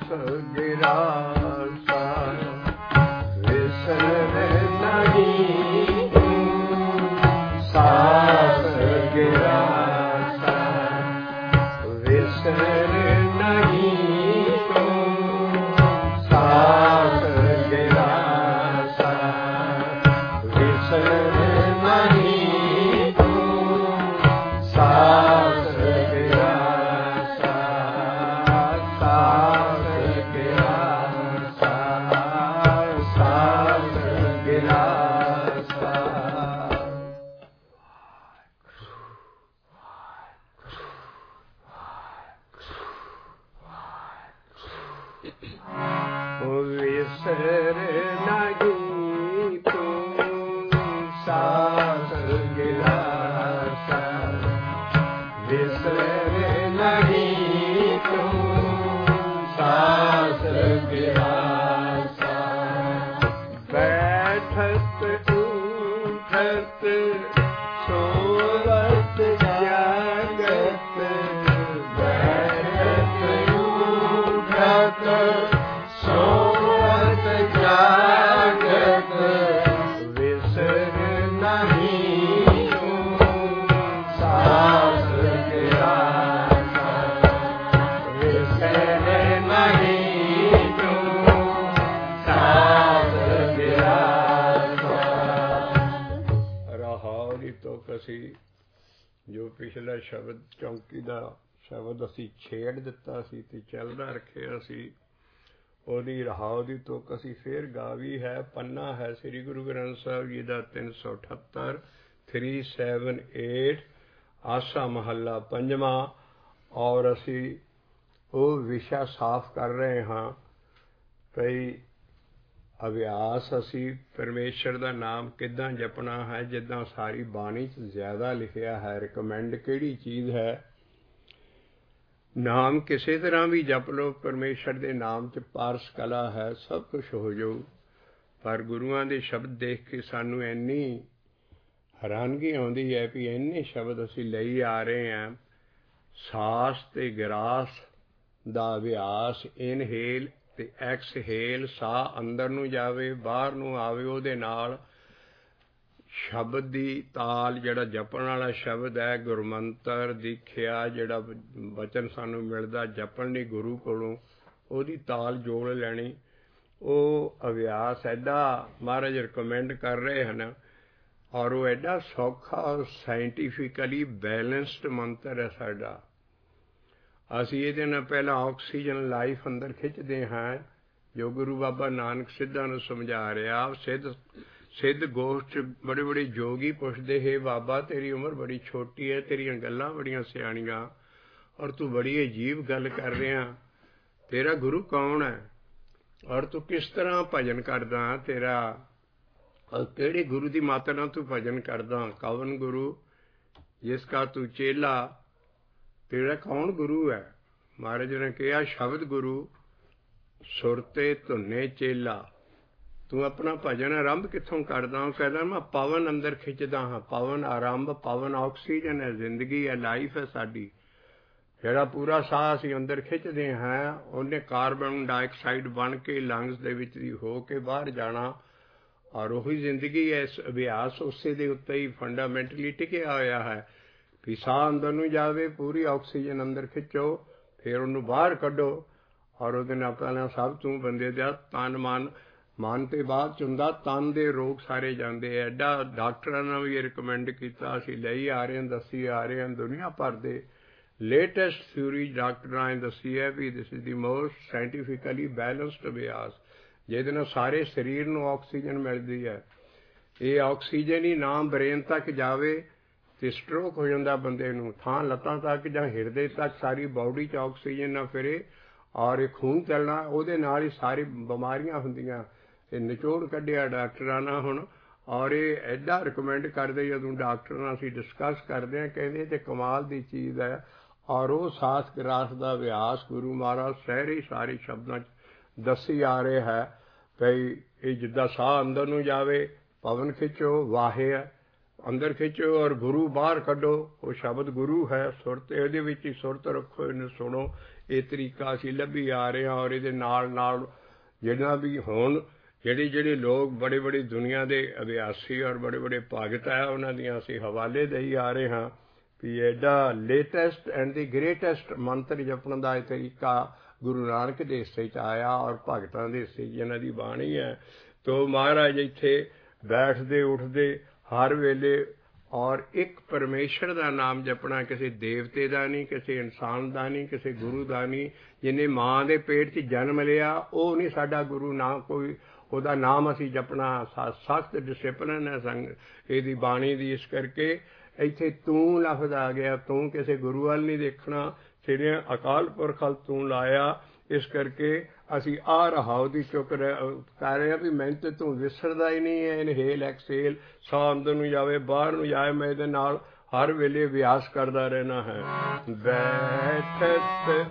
ਗਿਰਾਸਾ ਵਿਸਰ ਨਹੀਂ ਤੂੰ ਸਾਸ ਗਿਰਾਸਾ ਵਿਸਰ ਨਹੀਂ ਤੂੰ ਸਾਸ ਗਿਰਾਸਾ ਵਿਸਰ ਨਹੀਂ ਤੂੰ ਸਾਸ ਗਿਰਾਸਾ ਸਾਸ ਗਿਰਾਸਾ ਸਾਸ ਗਿਰਾਸਾ ਵਿਸਰ ਨਹੀਂ ਤੂੰ ਸਾਸ ਗਿਰਾਸਾ ਵਿਸਰ ਨਹੀਂ ਤੂੰ ਸਾਸ ਗਿਰਾਸਾ ਬੈਠਤ ਉਠਤ ਸੋਵਤ ਜਾਗਤ ਬੈਠਤ ਉਠਤ ਸੋਵਤ ਜਾਗਤ ਵਿਸਰ ਨਹੀਂ ਤੂੰ ਸਾਸ ਗਿਰਾਸਾ ਵਿਸਰ ਨਹੀਂ ਤੂੰ ਸਾਸ ਗਿਰਾਸਾ। ਰਹਾਉ ਦੀ ਤੁਕ ਅਸੀਂ ਜੋ ਪਿਛਲਾ ਸ਼ਬਦ ਚੌਂਕੀ ਦਾ ਸ਼ਬਦ ਅਸੀਂ ਛੇੜ ਦਿੱਤਾ ਸੀ ਤੇ ਚੱਲਦਾ ਰੱਖਿਆ ਸੀ, ਉਹਦੀ ਰਹਾਉ ਦੀ ਤੁਕ ਅਸੀਂ ਫੇਰ ਗਾਵੀ ਹੈ। ਪੰਨਾ ਹੈ ਸ੍ਰੀ ਗੁਰੂ ਗ੍ਰੰਥ ਸਾਹਿਬ ਜੀ ਦਾ 378 378 ਆਸਾ ਮਹੱਲਾ ਪੰਜਵਾਂ। ਔਰ ਅਸੀਂ ਉਹ ਵਿਸ਼ਾ ਸਾਫ਼ ਕਰ ਰਹੇ ਹਾਂ ਭਈ ਅਭਿਆਸ ਅਸੀਂ ਪਰਮੇਸ਼ਰ ਦਾ ਨਾਮ ਕਿੱਦਾਂ ਜਪਣਾ ਹੈ, ਜਿੱਦਾਂ ਸਾਰੀ ਬਾਣੀ 'ਚ ਜ਼ਿਆਦਾ ਲਿਖਿਆ ਹੈ। ਰਿਕਮੈਂਡ ਕਿਹੜੀ ਚੀਜ਼ ਹੈ? ਨਾਮ ਕਿਸੇ ਤਰ੍ਹਾਂ ਵੀ ਜਪ ਲਓ, ਪਰਮੇਸ਼ਰ ਦੇ ਨਾਮ 'ਚ ਪਾਰਸ ਕਲਾ ਹੈ, ਸਭ ਕੁਝ ਹੋ ਜਾਊ। ਪਰ ਗੁਰੂਆਂ ਦੇ ਸ਼ਬਦ ਦੇਖ ਕੇ ਸਾਨੂੰ ਇੰਨੀ ਹੈਰਾਨਗੀ ਆਉਂਦੀ ਹੈ ਵੀ ਇੰਨੇ ਸ਼ਬਦ ਅਸੀਂ ਲਈ ਆ ਰਹੇ ਹਾਂ। ਸਾਸ ਤੇ ਗਰਾਸ ਦਾ ਅਭਿਆਸ, ਇਨਹੇਲ ਤੇ ਐਕਸਹੇਲ, ਸਾਹ ਅੰਦਰ ਨੂੰ ਜਾਵੇ ਬਾਹਰ ਨੂੰ ਆਵੇ, ਉਹਦੇ ਨਾਲ ਸ਼ਬਦ ਦੀ ਤਾਲ, ਜਿਹੜਾ ਜਪਣ ਵਾਲਾ ਸ਼ਬਦ ਹੈ, ਗੁਰਮੰਤਰ ਦੀਖਿਆ ਜਿਹੜਾ ਵਚਨ ਸਾਨੂੰ ਮਿਲਦਾ ਜਪਣ ਲਈ ਗੁਰੂ ਕੋਲੋਂ, ਉਹਦੀ ਤਾਲ ਜੋੜ ਲੈਣੀ। ਉਹ ਅਭਿਆਸ ਐਡਾ ਮਹਾਰਾਜ ਰਿਕਮੈਂਡ ਕਰ ਰਹੇ ਹਨ ਔਰ ਉਹ ਐਡਾ ਸੌਖਾ ਔਰ ਸਾਇੰਟੀਫਿਕਲੀ ਬੈਲੈਂਸਡ ਮੰਤਰ ਹੈ ਸਾਡਾ। ਅਸੀਂ ਇਹਦੇ ਨਾਲ ਪਹਿਲਾਂ ਆਕਸੀਜਨ ਲਾਈਫ ਅੰਦਰ ਖਿੱਚਦੇ ਹਾਂ, ਜੋ ਗੁਰੂ ਬਾਬਾ ਨਾਨਕ ਸਿੱਧਾਂ ਨੂੰ ਸਮਝਾ ਰਿਹਾ। ਸਿੱਧ ਗੋਸ਼ਟ ਬੜੇ ਬੜੇ ਜੋਗੀ ਪੁੱਛਦੇ, ਹੈ ਬਾਬਾ ਤੇਰੀ ਉਮਰ ਬੜੀ ਛੋਟੀ ਹੈ, ਤੇਰੀਆਂ ਗੱਲਾਂ ਬੜੀਆਂ ਸਿਆਣੀਆਂ ਔਰ ਤੂੰ ਬੜੀ ਅਜੀਬ ਗੱਲ ਕਰ ਰਿਹਾ, ਤੇਰਾ ਗੁਰੂ ਕੌਣ ਹੈ ਔਰ ਤੂੰ ਕਿਸ ਤਰ੍ਹਾਂ ਭਜਨ ਕਰਦਾ, ਤੇਰਾ ਕਿਹੜੇ ਗੁਰੂ ਦੀ ਮਾਤਾ ਨਾਲ ਤੂੰ ਭਜਨ ਕਰਦਾ, ਕਵਨ ਗੁਰੂ ਜਿਸ ਕਾ ਤੂੰ ਚੇਲਾ, ਤੇਰਾ ਕੌਣ ਗੁਰੂ ਹੈ? ਮਹਾਰਾਜ ਨੇ ਕਿਹਾ ਸ਼ਬਦ ਗੁਰੂ, ਸੁਰਤੇ ਧੁੰਨੇ ਚੇਲਾ। ਤੂੰ ਆਪਣਾ ਭਜਨ ਆਰੰਭ ਕਿੱਥੋਂ ਕਰਦਾ? ਉਹ ਕਹਿੰਦਾ ਮੈਂ ਪਵਨ ਅੰਦਰ ਖਿੱਚਦਾ ਹਾਂ। ਪਵਨ ਆਰੰਭ, ਪਵਨ ਆਕਸੀਜਨ ਹੈ, ਜ਼ਿੰਦਗੀ ਹੈ, ਲਾਈਫ ਹੈ ਸਾਡੀ। ਜਿਹੜਾ ਪੂਰਾ ਸਾਹ ਅਸੀਂ ਅੰਦਰ ਖਿੱਚਦੇ ਹਾਂ, ਉਹਨੇ ਕਾਰਬਨ ਡਾਈਆਕਸਾਈਡ ਬਣ ਕੇ ਲੰਗਸ ਦੇ ਵਿੱਚ ਦੀ ਹੋ ਕੇ ਬਾਹਰ ਜਾਣਾ ਔਰ ਉਹੀ ਜ਼ਿੰਦਗੀ ਹੈ। ਇਸ ਅਭਿਆਸ ਉਸੇ ਦੇ ਉੱਤੇ ਹੀ ਫੰਡਾਮੈਂਟਲੀ ਟਿਕਿਆ ਹੋਇਆ ਹੈ ਵੀ ਸਾਹ ਅੰਦਰ ਨੂੰ ਜਾਵੇ, ਪੂਰੀ ਆਕਸੀਜਨ ਅੰਦਰ ਖਿੱਚੋ, ਫਿਰ ਉਹਨੂੰ ਬਾਹਰ ਕੱਢੋ ਔਰ ਉਹਦੇ ਨਾਲ ਪਹਿਲਾਂ ਸਭ ਤੋਂ ਬੰਦੇ ਦਾ ਤਨ ਮਨ ਤੇ ਬਾਅਦ 'ਚ ਹੁੰਦਾ, ਤਨ ਦੇ ਰੋਗ ਸਾਰੇ ਜਾਂਦੇ। ਐਡਾ ਡਾਕਟਰਾਂ ਨੇ ਵੀ ਰਿਕਮੈਂਡ ਕੀਤਾ, ਅਸੀਂ ਲਈ ਆ ਰਹੇ ਹਾਂ, ਦੱਸੀ ਆ ਰਹੇ ਹਾਂ। ਦੁਨੀਆ ਭਰ ਦੇ ਲੇਟੈਸਟ ਥਿਊਰੀ ਡਾਕਟਰਾਂ ਨੇ ਦੱਸੀ ਹੈ ਵੀ this is the most scientifically balanced ਅਭਿਆਸ, ਜਿਹਦੇ ਨਾਲ ਸਾਰੇ ਸਰੀਰ ਨੂੰ ਆਕਸੀਜਨ ਮਿਲਦੀ ਹੈ। ਇਹ ਆਕਸੀਜਨ ਹੀ ਨਾ ਬ੍ਰੇਨ ਤੱਕ ਜਾਵੇ ਤੇ ਸਟ੍ਰੋਕ ਹੋ ਜਾਂਦਾ ਬੰਦੇ ਨੂੰ, ਥਾਂ ਲੱਤਾਂ ਤੱਕ ਜਾਂ ਹਿਰਦੇ ਤੱਕ ਸਾਰੀ ਬਾਡੀ 'ਚ ਆਕਸੀਜਨ ਨਾ ਫਿਰੇ ਔਰ ਇਹ ਖੂਨ ਚੱਲਣਾ, ਉਹਦੇ ਨਾਲ ਹੀ ਸਾਰੀ ਬਿਮਾਰੀਆਂ ਹੁੰਦੀਆਂ। ਇਹ ਨਿਚੋੜ ਕੱਢਿਆ ਡਾਕਟਰਾਂ ਨਾਲ ਹੁਣ ਔਰ ਇਹ ਐਡਾ ਰਿਕਮੈਂਡ ਕਰਦੇ, ਜਦੋਂ ਡਾਕਟਰ ਨਾਲ ਅਸੀਂ ਡਿਸਕਸ ਕਰਦੇ ਹਾਂ ਕਹਿੰਦੇ ਤੇ ਕਮਾਲ ਦੀ ਚੀਜ਼ ਹੈ। ਔਰ ਉਹ ਸਾਸ ਗਰਾਸ ਦਾ ਅਭਿਆਸ ਗੁਰੂ ਮਹਾਰਾਜ ਸਾਰੇ ਸ਼ਬਦਾਂ 'ਚ ਦੱਸੀ ਆ ਰਹੇ ਹੈ ਭਈ ਇਹ ਜਿੱਦਾਂ ਸਾਹ ਅੰਦਰ ਨੂੰ ਜਾਵੇ, ਪਵਨ ਖਿੱਚੋ, ਵਾਹੇ ਅੰਦਰ ਖਿੱਚੋ ਔਰ ਗੁਰੂ ਬਾਹਰ ਕੱਢੋ। ਉਹ ਸ਼ਬਦ ਗੁਰੂ ਹੈ, ਸੁਰਤ ਇਹਦੇ ਵਿੱਚ ਹੀ ਸੁਰਤ ਰੱਖੋ, ਇਹਨੂੰ ਸੁਣੋ। ਇਹ ਤਰੀਕਾ ਅਸੀਂ ਲੱਭੀ ਆ ਰਹੇ ਹਾਂ। ਔਰ ਇਹਦੇ ਨਾਲ ਨਾਲ ਜਿੰਨਾ ਵੀ ਹੁਣ ਜਿਹੜੇ ਲੋਕ ਬੜੇ ਦੁਨੀਆ ਦੇ ਅਭਿਆਸੀ ਔਰ ਬੜੇ ਭਗਤ ਹੈ, ਉਹਨਾਂ ਦੀਆਂ ਅਸੀਂ ਹਵਾਲੇ ਦੇਈ ਆ ਰਹੇ ਹਾਂ ਵੀ ਐਡਾ ਲੇਟੈਸਟ ਐਂਡ ਦੀ ਗ੍ਰੇਟੈਸਟ ਮੰਤਰ ਜਪਣ ਦਾ ਇਹ ਤਰੀਕਾ ਗੁਰੂ ਨਾਨਕ ਦੇ ਹਿੱਸੇ 'ਚ ਆਇਆ ਔਰ ਭਗਤਾਂ ਦੇ ਹਿੱਸੇ 'ਚ ਇਹਨਾਂ ਦੀ ਬਾਣੀ ਹੈ। ਤੋ ਮਹਾਰਾਜ ਇੱਥੇ ਬੈਠਦੇ ਉੱਠਦੇ ਹਰ ਵੇਲੇ ਔਰ ਇੱਕ ਪਰਮੇਸ਼ਰ ਦਾ ਨਾਮ ਜਪਣਾ, ਕਿਸੇ ਦੇਵਤੇ ਦਾ ਨਹੀਂ, ਕਿਸੇ ਇਨਸਾਨ ਦਾ ਨਹੀਂ, ਕਿਸੇ ਗੁਰੂ ਦਾ ਨਹੀਂ। ਜਿਹਨੇ ਮਾਂ ਦੇ ਪੇਟ 'ਚ ਜਨਮ ਲਿਆ ਉਹ ਨਹੀਂ ਸਾਡਾ ਗੁਰੂ, ਨਾ ਕੋਈ ਉਹਦਾ ਨਾਮ ਅਸੀਂ ਜਪਣਾ। ਸਖਤ ਡਿਸਿਪਲਿਨ ਹੈ ਸੰਗ ਇਹਦੀ ਬਾਣੀ ਦੀ। ਇਸ ਕਰਕੇ ਇੱਥੇ ਤੂੰ ਲਫ਼ਜ਼ ਆ ਗਿਆ। ਤੂੰ ਕਿਸੇ ਗੁਰੂ ਵੱਲ ਨਹੀਂ ਦੇਖਣਾ, ਸਿਰੇ ਅਕਾਲ ਪੁਰਖ ਵੱਲ ਤੂੰ ਲਾਇਆ। ਇਸ ਕਰਕੇ ਅਸੀਂ ਆਹ ਰਹਾਉ ਦੀ ਚੁੱਕ ਕਰ ਰਹੇ ਹਾਂ ਵੀ ਮੈਨੂੰ ਤੇ ਤੂੰ ਵਿਸਰਦਾ ਹੀ ਨਹੀਂ ਹੈ। ਇਨਹੇਲ ਐਕਸੇਲ, ਸਾਹ ਅੰਦਰ ਨੂੰ ਜਾਵੇ ਬਾਹਰ ਨੂੰ ਜਾਏ, ਮੈਂ ਇਹਦੇ ਨਾਲ ਹਰ ਵੇਲੇ ਅਭਿਆਸ ਕਰਦਾ ਰਹਿਣਾ ਹੈ। ਬੈਠਤ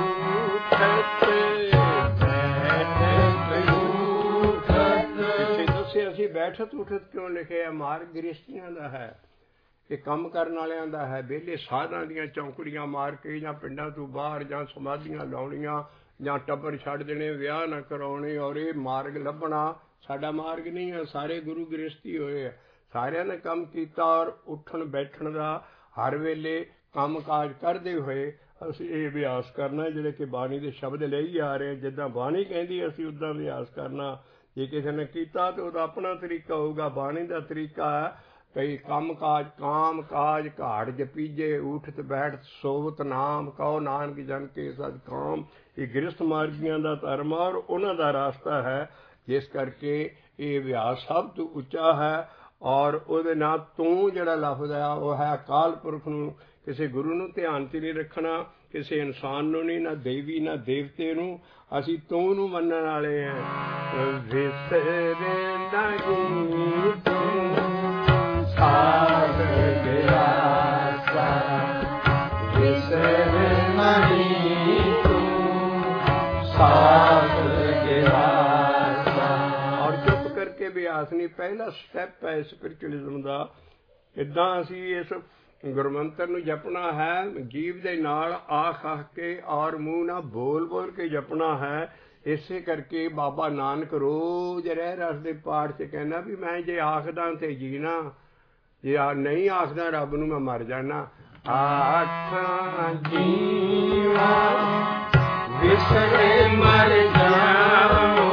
ਪਿੱਛੇ ਦੱਸਿਆ ਅਸੀਂ ਬੈਠਤ ਉਠਤ ਕਿਉਂ ਲਿਖਿਆ? ਮਾਰਗ ਗ੍ਰਸਤੀਆਂ ਦਾ ਹੈ, ਇਹ ਕੰਮ ਕਰਨ ਵਾਲਿਆਂ ਦਾ ਹੈ। ਵਿਹਲੇ ਸਾਧਾਂ ਦੀਆਂ ਚੌਂਕੜੀਆਂ ਮਾਰ ਕੇ ਜਾਂ ਪਿੰਡਾਂ ਤੋਂ ਬਾਹਰ ਜਾਂ ਸਮਾਧੀਆਂ ਲਾਉਣੀਆਂ ਜਾਂ ਟੱਬਰ ਛੱਡ ਦੇਣੇ, ਵਿਆਹ ਨਾ ਕਰਾਉਣੇ ਔਰ ਇਹ ਮਾਰਗ ਲੱਭਣਾ ਸਾਡਾ ਮਾਰਗ ਨਹੀਂ ਹੈ। ਸਾਰੇ ਗੁਰੂ ਗ੍ਰਸਤੀ ਹੋਏ ਆ, ਸਾਰਿਆਂ ਨੇ ਕੰਮ ਕੀਤਾ ਔਰ ਉੱਠਣ ਬੈਠਣ ਦਾ ਹਰ ਵੇਲੇ ਕੰਮ ਕਾਜ ਕਰਦੇ ਹੋਏ ਅਸੀਂ ਇਹ ਅਭਿਆਸ ਕਰਨਾ ਜਿਹੜੇ ਕਿ ਬਾਣੀ ਦੇ ਸ਼ਬਦ ਲਈ ਆ ਰਹੇ। ਜਿੱਦਾਂ ਬਾਣੀ ਕਹਿੰਦੀ ਅਸੀਂ ਉੱਦਾਂ ਅਭਿਆਸ ਕਰਨਾ। ਜੇ ਕਿਸੇ ਨੇ ਕੀਤਾ ਤਾਂ ਉਹਦਾ ਆਪਣਾ ਤਰੀਕਾ ਹੋਊਗਾ। ਬਾਣੀ ਦਾ ਤਰੀਕਾ ਹੈ ਕਈ ਕੰਮ ਕਾਜ ਕਾਮ ਕਾਜ ਘਾੜ ਜਪੀਜੇ, ਉਠਤ ਬੈਠ ਸੋਵਤ ਨਾਮ ਕਹੋ ਨਾਨਕ ਜਨ ਕੇ ਸਦ ਕਾਮ। ਇਹ ਗ੍ਰਸਤ ਮਾਰਗੀਆਂ ਦਾ ਧਰਮ ਔਰ ਉਹਨਾਂ ਦਾ ਰਾਸਤਾ ਹੈ। ਜਿਸ ਕਰਕੇ ਇਹ ਅਭਿਆਸ ਸਭ ਤੋਂ ਉੱਚਾ ਹੈ। ਔਰ ਉਹਦੇ ਨਾਲ ਤੂੰ ਜਿਹੜਾ ਲਫ਼ਜ਼ ਹੈ ਉਹ ਹੈ ਅਕਾਲ ਪੁਰਖ ਨੂੰ, ਕਿਸੇ ਗੁਰੂ ਨੂੰ ਧਿਆਨ 'ਚ ਨਹੀਂ ਰੱਖਣਾ, ਕਿਸੇ ਇਨਸਾਨ ਨੂੰ ਨਹੀਂ, ਨਾ ਦੇਵੀ ਨਾ ਦੇਵਤੇ ਨੂੰ। ਅਸੀਂ ਤੂੰ ਨੂੰ ਮੰਨਣ ਵਾਲੇ ਹਾਂ। ਵਿਸਰੇ ਨਹੀਂ ਤੂੰ ਸਾਧ ਗਿਆ ਸਾ, ਵਿਸਰੇ ਨਹੀਂ ਤੂੰ ਸਾਧ ਗਿਆ ਸਾ। ਔਰ ਚੁੱਪ ਕਰਕੇ ਅਭਿਆਸ ਨਹੀਂ, ਪਹਿਲਾ ਸਟੈਪ ਹੈ ਸਪਿਰਚੁਅਲਿਜ਼ਮ ਦਾ। ਇੱਦਾਂ ਅਸੀਂ ਇਸ ਗੁਰਮੰਤਰ ਨੂੰ ਜਪਣਾ ਹੈ, ਜੀਭ ਦੇ ਨਾਲ ਆਖ ਕੇ ਔਰ ਮੂੰਹ ਨਾਲ ਬੋਲ ਕੇ ਜਪਣਾ ਹੈ। ਇਸੇ ਕਰਕੇ ਬਾਬਾ ਨਾਨਕ ਰੋਜ਼ ਰਹਿ ਰਸ ਦੇ ਪਾਠ 'ਚ ਕਹਿੰਦਾ ਵੀ ਮੈਂ ਜੇ ਆਖਦਾ ਤੇ ਜੀਣਾ, ਜੇ ਨਹੀਂ ਆਖਦਾ ਰੱਬ ਨੂੰ ਮੈਂ ਮਰ ਜਾਣਾ। ਆਖਾਂ ਜੀਵਾ ਵਿਸਰੇ ਮਰ ਜਾਵਾਂ,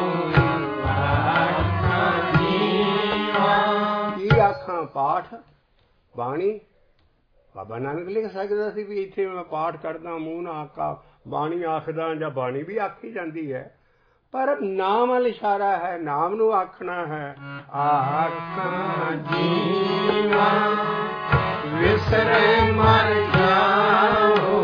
ਆਖਾਂ ਜੀਵਾ। ਕੀ ਆਖਾਂ? ਪਾਠ ਬਾਣੀ। ਬਾਬਾ ਨਾਨਕ ਲਿਖ ਸਕਦਾ ਸੀ ਵੀ ਇੱਥੇ ਮੈਂ ਪਾਠ ਕਰਦਾ ਮੂੰਹ ਨਾਲ ਆਕਾ ਬਾਣੀ ਆਖਦਾ, ਜਾਂ ਬਾਣੀ ਵੀ ਆਖੀ ਜਾਂਦੀ ਹੈ ਪਰ ਨਾਮ ਵੱਲ ਇਸ਼ਾਰਾ ਹੈ, ਨਾਮ ਨੂੰ ਆਖਣਾ ਹੈ। ਆਖਾਂ ਜੀਵਾ ਵਿਸਰੇ ਮਰ ਜਾਓ,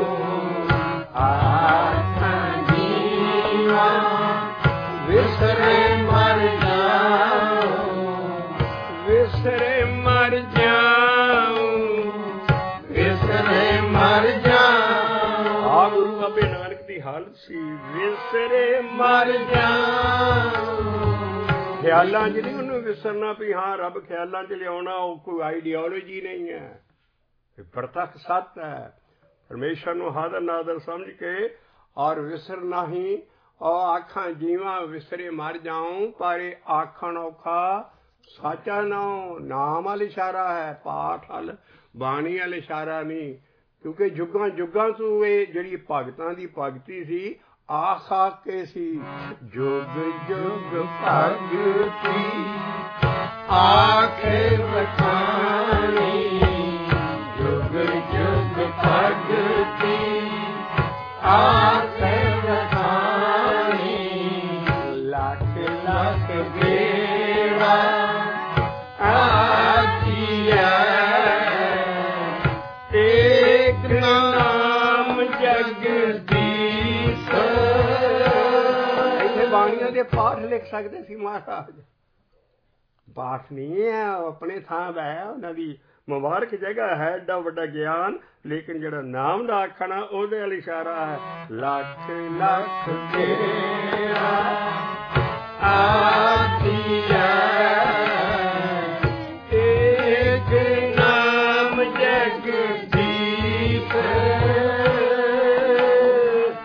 ਆਖਾਂ ਜੀਵਾ ਵਿਸਰੇ ਮਰ ਜਾਓ, ਵਿਸਰੇ ਮਰ ਜਾਓ, ਵਿਸਰੇ ਮਰ ਜਾਓ। ਆ ਗੁਰੂ ਬਾਬੇ ਨਾਨਕ ਦੀ ਹਾਲਤ ਸੀ, ਵਿਸਰੇ ਮਰ ਜਾਓ। ਖਿਆਲਾਂ 'ਚ ਨਹੀਂ ਉਹਨੂੰ ਵਿਸਰਨਾ ਵੀ ਹਾਂ ਰੱਬ ਖਿਆਲਾਂ 'ਚ ਲਿਆਉਣਾ, ਉਹ ਕੋਈ ਆਈਡੀਓਲੋਜੀ ਨਹੀਂ ਹੈ, ਇਹ ਪ੍ਰਤੱਖ ਸੱਤ ਹੈ। ਪਰਮੇਸ਼ਰ ਨੂੰ ਹਾਜ਼ਰ ਨਾਜ਼ਰ ਸਮਝ ਕੇ ਔਰ ਵਿਸਰਨਾ ਹੀ। ਔਰ ਆਖਾਂ ਜੀਵਾਂ ਵਿਸਰੇ ਮਰ ਜਾਉ, ਪਰ ਇਹ ਆਖਣ ਔਖਾ ਸਾਚਾ ਨਾਮ ਵੱਲ ਇਸ਼ਾਰਾ ਹੈ, ਪਾਠ ਵੱਲ, ਬਾਣੀ ਵੱਲ ਇਸ਼ਾਰਾ ਨਹੀਂ। ਕਿਉਂਕਿ ਜੁਗਾਂ ਜੁਗਾਂ ਤੋਂ ਇਹ ਜਿਹੜੀ ਭਗਤਾਂ ਦੀ ਭਗਤੀ ਸੀ ਆਖ ਕੇ ਸੀ। ਜੁਗ ਜੁਗ ਭਗਤੀ ਆਖੇ ਵਖਾਣੀ, ਜੁਗ ਜੁਗ ਭਗਤੀ ਆਖੇ ਵਖਾਣੀ। ਲੱਖ ਲੱਖ ਬੇੜਾ ਆਖੀਐ, ਏਕ ਨਾਮ ਜਗਦੀਸ਼। ਇੱਥੇ ਬਾਣੀਆਂ ਦੇ ਪਾਠ ਲਿਖ ਸਕਦੇ ਸੀ ਮਹਾਰਾਜ। ਪਾਠ ਨਹੀਂ ਹੈ, ਆਪਣੇ ਥਾਂ ਦਾ ਹੈ, ਉਹਨਾਂ ਦੀ ਮੁਬਾਰਕ ਜਗ੍ਹਾ ਹੈ, ਏਡਾ ਵੱਡਾ ਗਿਆਨ। ਲੇਕਿਨ ਜਿਹੜਾ ਨਾਮ ਦਾ ਆਖਣਾ ਉਹਦੇ ਵੱਲ ਇਸ਼ਾਰਾ ਹੈ। ਲੱਖ ਲੱਖ ਬੇੜਾ ਆਖੀਐ, ਏਕ ਨਾਮ ਜਗਦੀਸ਼।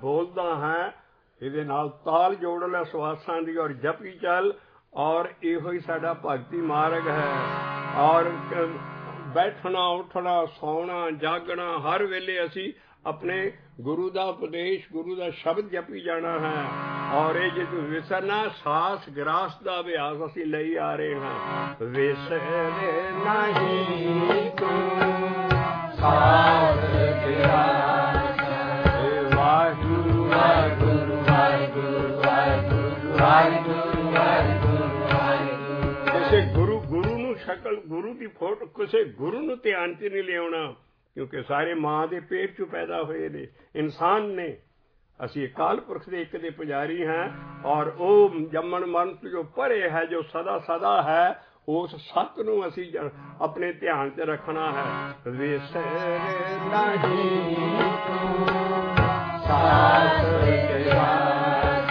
ਬੋਲਦਾ ਹੈ ਇਹਦੇ ਨਾਲ ਤਾਲ ਜੋੜ ਲੈ ਸਵਾਸਾਂ ਦੀ ਔਰ ਜਪੀ ਚੱਲ। ਔਰ ਇਹੋ ਹੀ ਸਾਡਾ ਭਗਤੀ ਮਾਰਗ ਹੈ। ਔਰ ਬੈਠਣਾ ਉੱਠਣਾ ਸੌਣਾ ਜਾਗਣਾ ਹਰ ਵੇਲੇ ਅਸੀਂ ਆਪਣੇ ਗੁਰੂ ਦਾ ਉਪਦੇਸ਼ ਗੁਰੂ ਦਾ ਸ਼ਬਦ ਜਪੀ ਜਾਣਾ ਹੈ। ਔਰ ਇਹ ਜੇ ਤੂੰ ਵਿਸਰਨਾ ਸਾਸ ਗਰਾਸ ਦਾ ਅਭਿਆਸ ਅਸੀਂ ਲਈ ਆ ਰਹੇ ਹਾਂ। ਵਿਸਰੇ ਨਹੀਂ ਤੂੰ ਸਾਸ ਗਰਾਸ ਵਾਹਿਗੁਰੂ ਵਾਹਿਗੁਰੂ ਵਾਹਿਗੁਰੂ ਵਾਹਿਗੁਰੂ ਵਾਹਿਗੁਰੂ ਵਾਹਿਗੁਰੂ। ਕਿਸੇ ਗੁਰੂ ਨੂੰ ਸ਼ਕਲ ਗੁਰੂ ਦੀ ਫੋਟੋ ਕਿਸੇ ਗੁਰੂ ਨੂੰ ਧਿਆਨ 'ਚ ਨਹੀਂ ਲਿਆਉਣਾ, ਕਿਉਂਕਿ ਸਾਰੇ ਮਾਂ ਦੇ ਪੇਟ 'ਚੋਂ ਪੈਦਾ ਹੋਏ ਨੇ ਇਨਸਾਨ ਨੇ। ਅਸੀਂ ਅਕਾਲ ਪੁਰਖ ਦੇ ਇੱਕ ਦੇ ਪੁਜਾਰੀ ਹਾਂ। ਔਰ ਉਹ ਜੰਮਣ ਮਰਨ ਤੋਂ ਜੋ ਪਰੇ ਹੈ, ਜੋ ਸਦਾ ਸਦਾ ਹੈ, ਉਸ ਸੱਤ ਨੂੰ ਅਸੀਂ ਆਪਣੇ ਧਿਆਨ 'ਚ ਰੱਖਣਾ ਹੈ। ਵਿਸਰੇ ਨਹੀਂ ਤੂੰ ਸਾਸ ਗਰਾਸ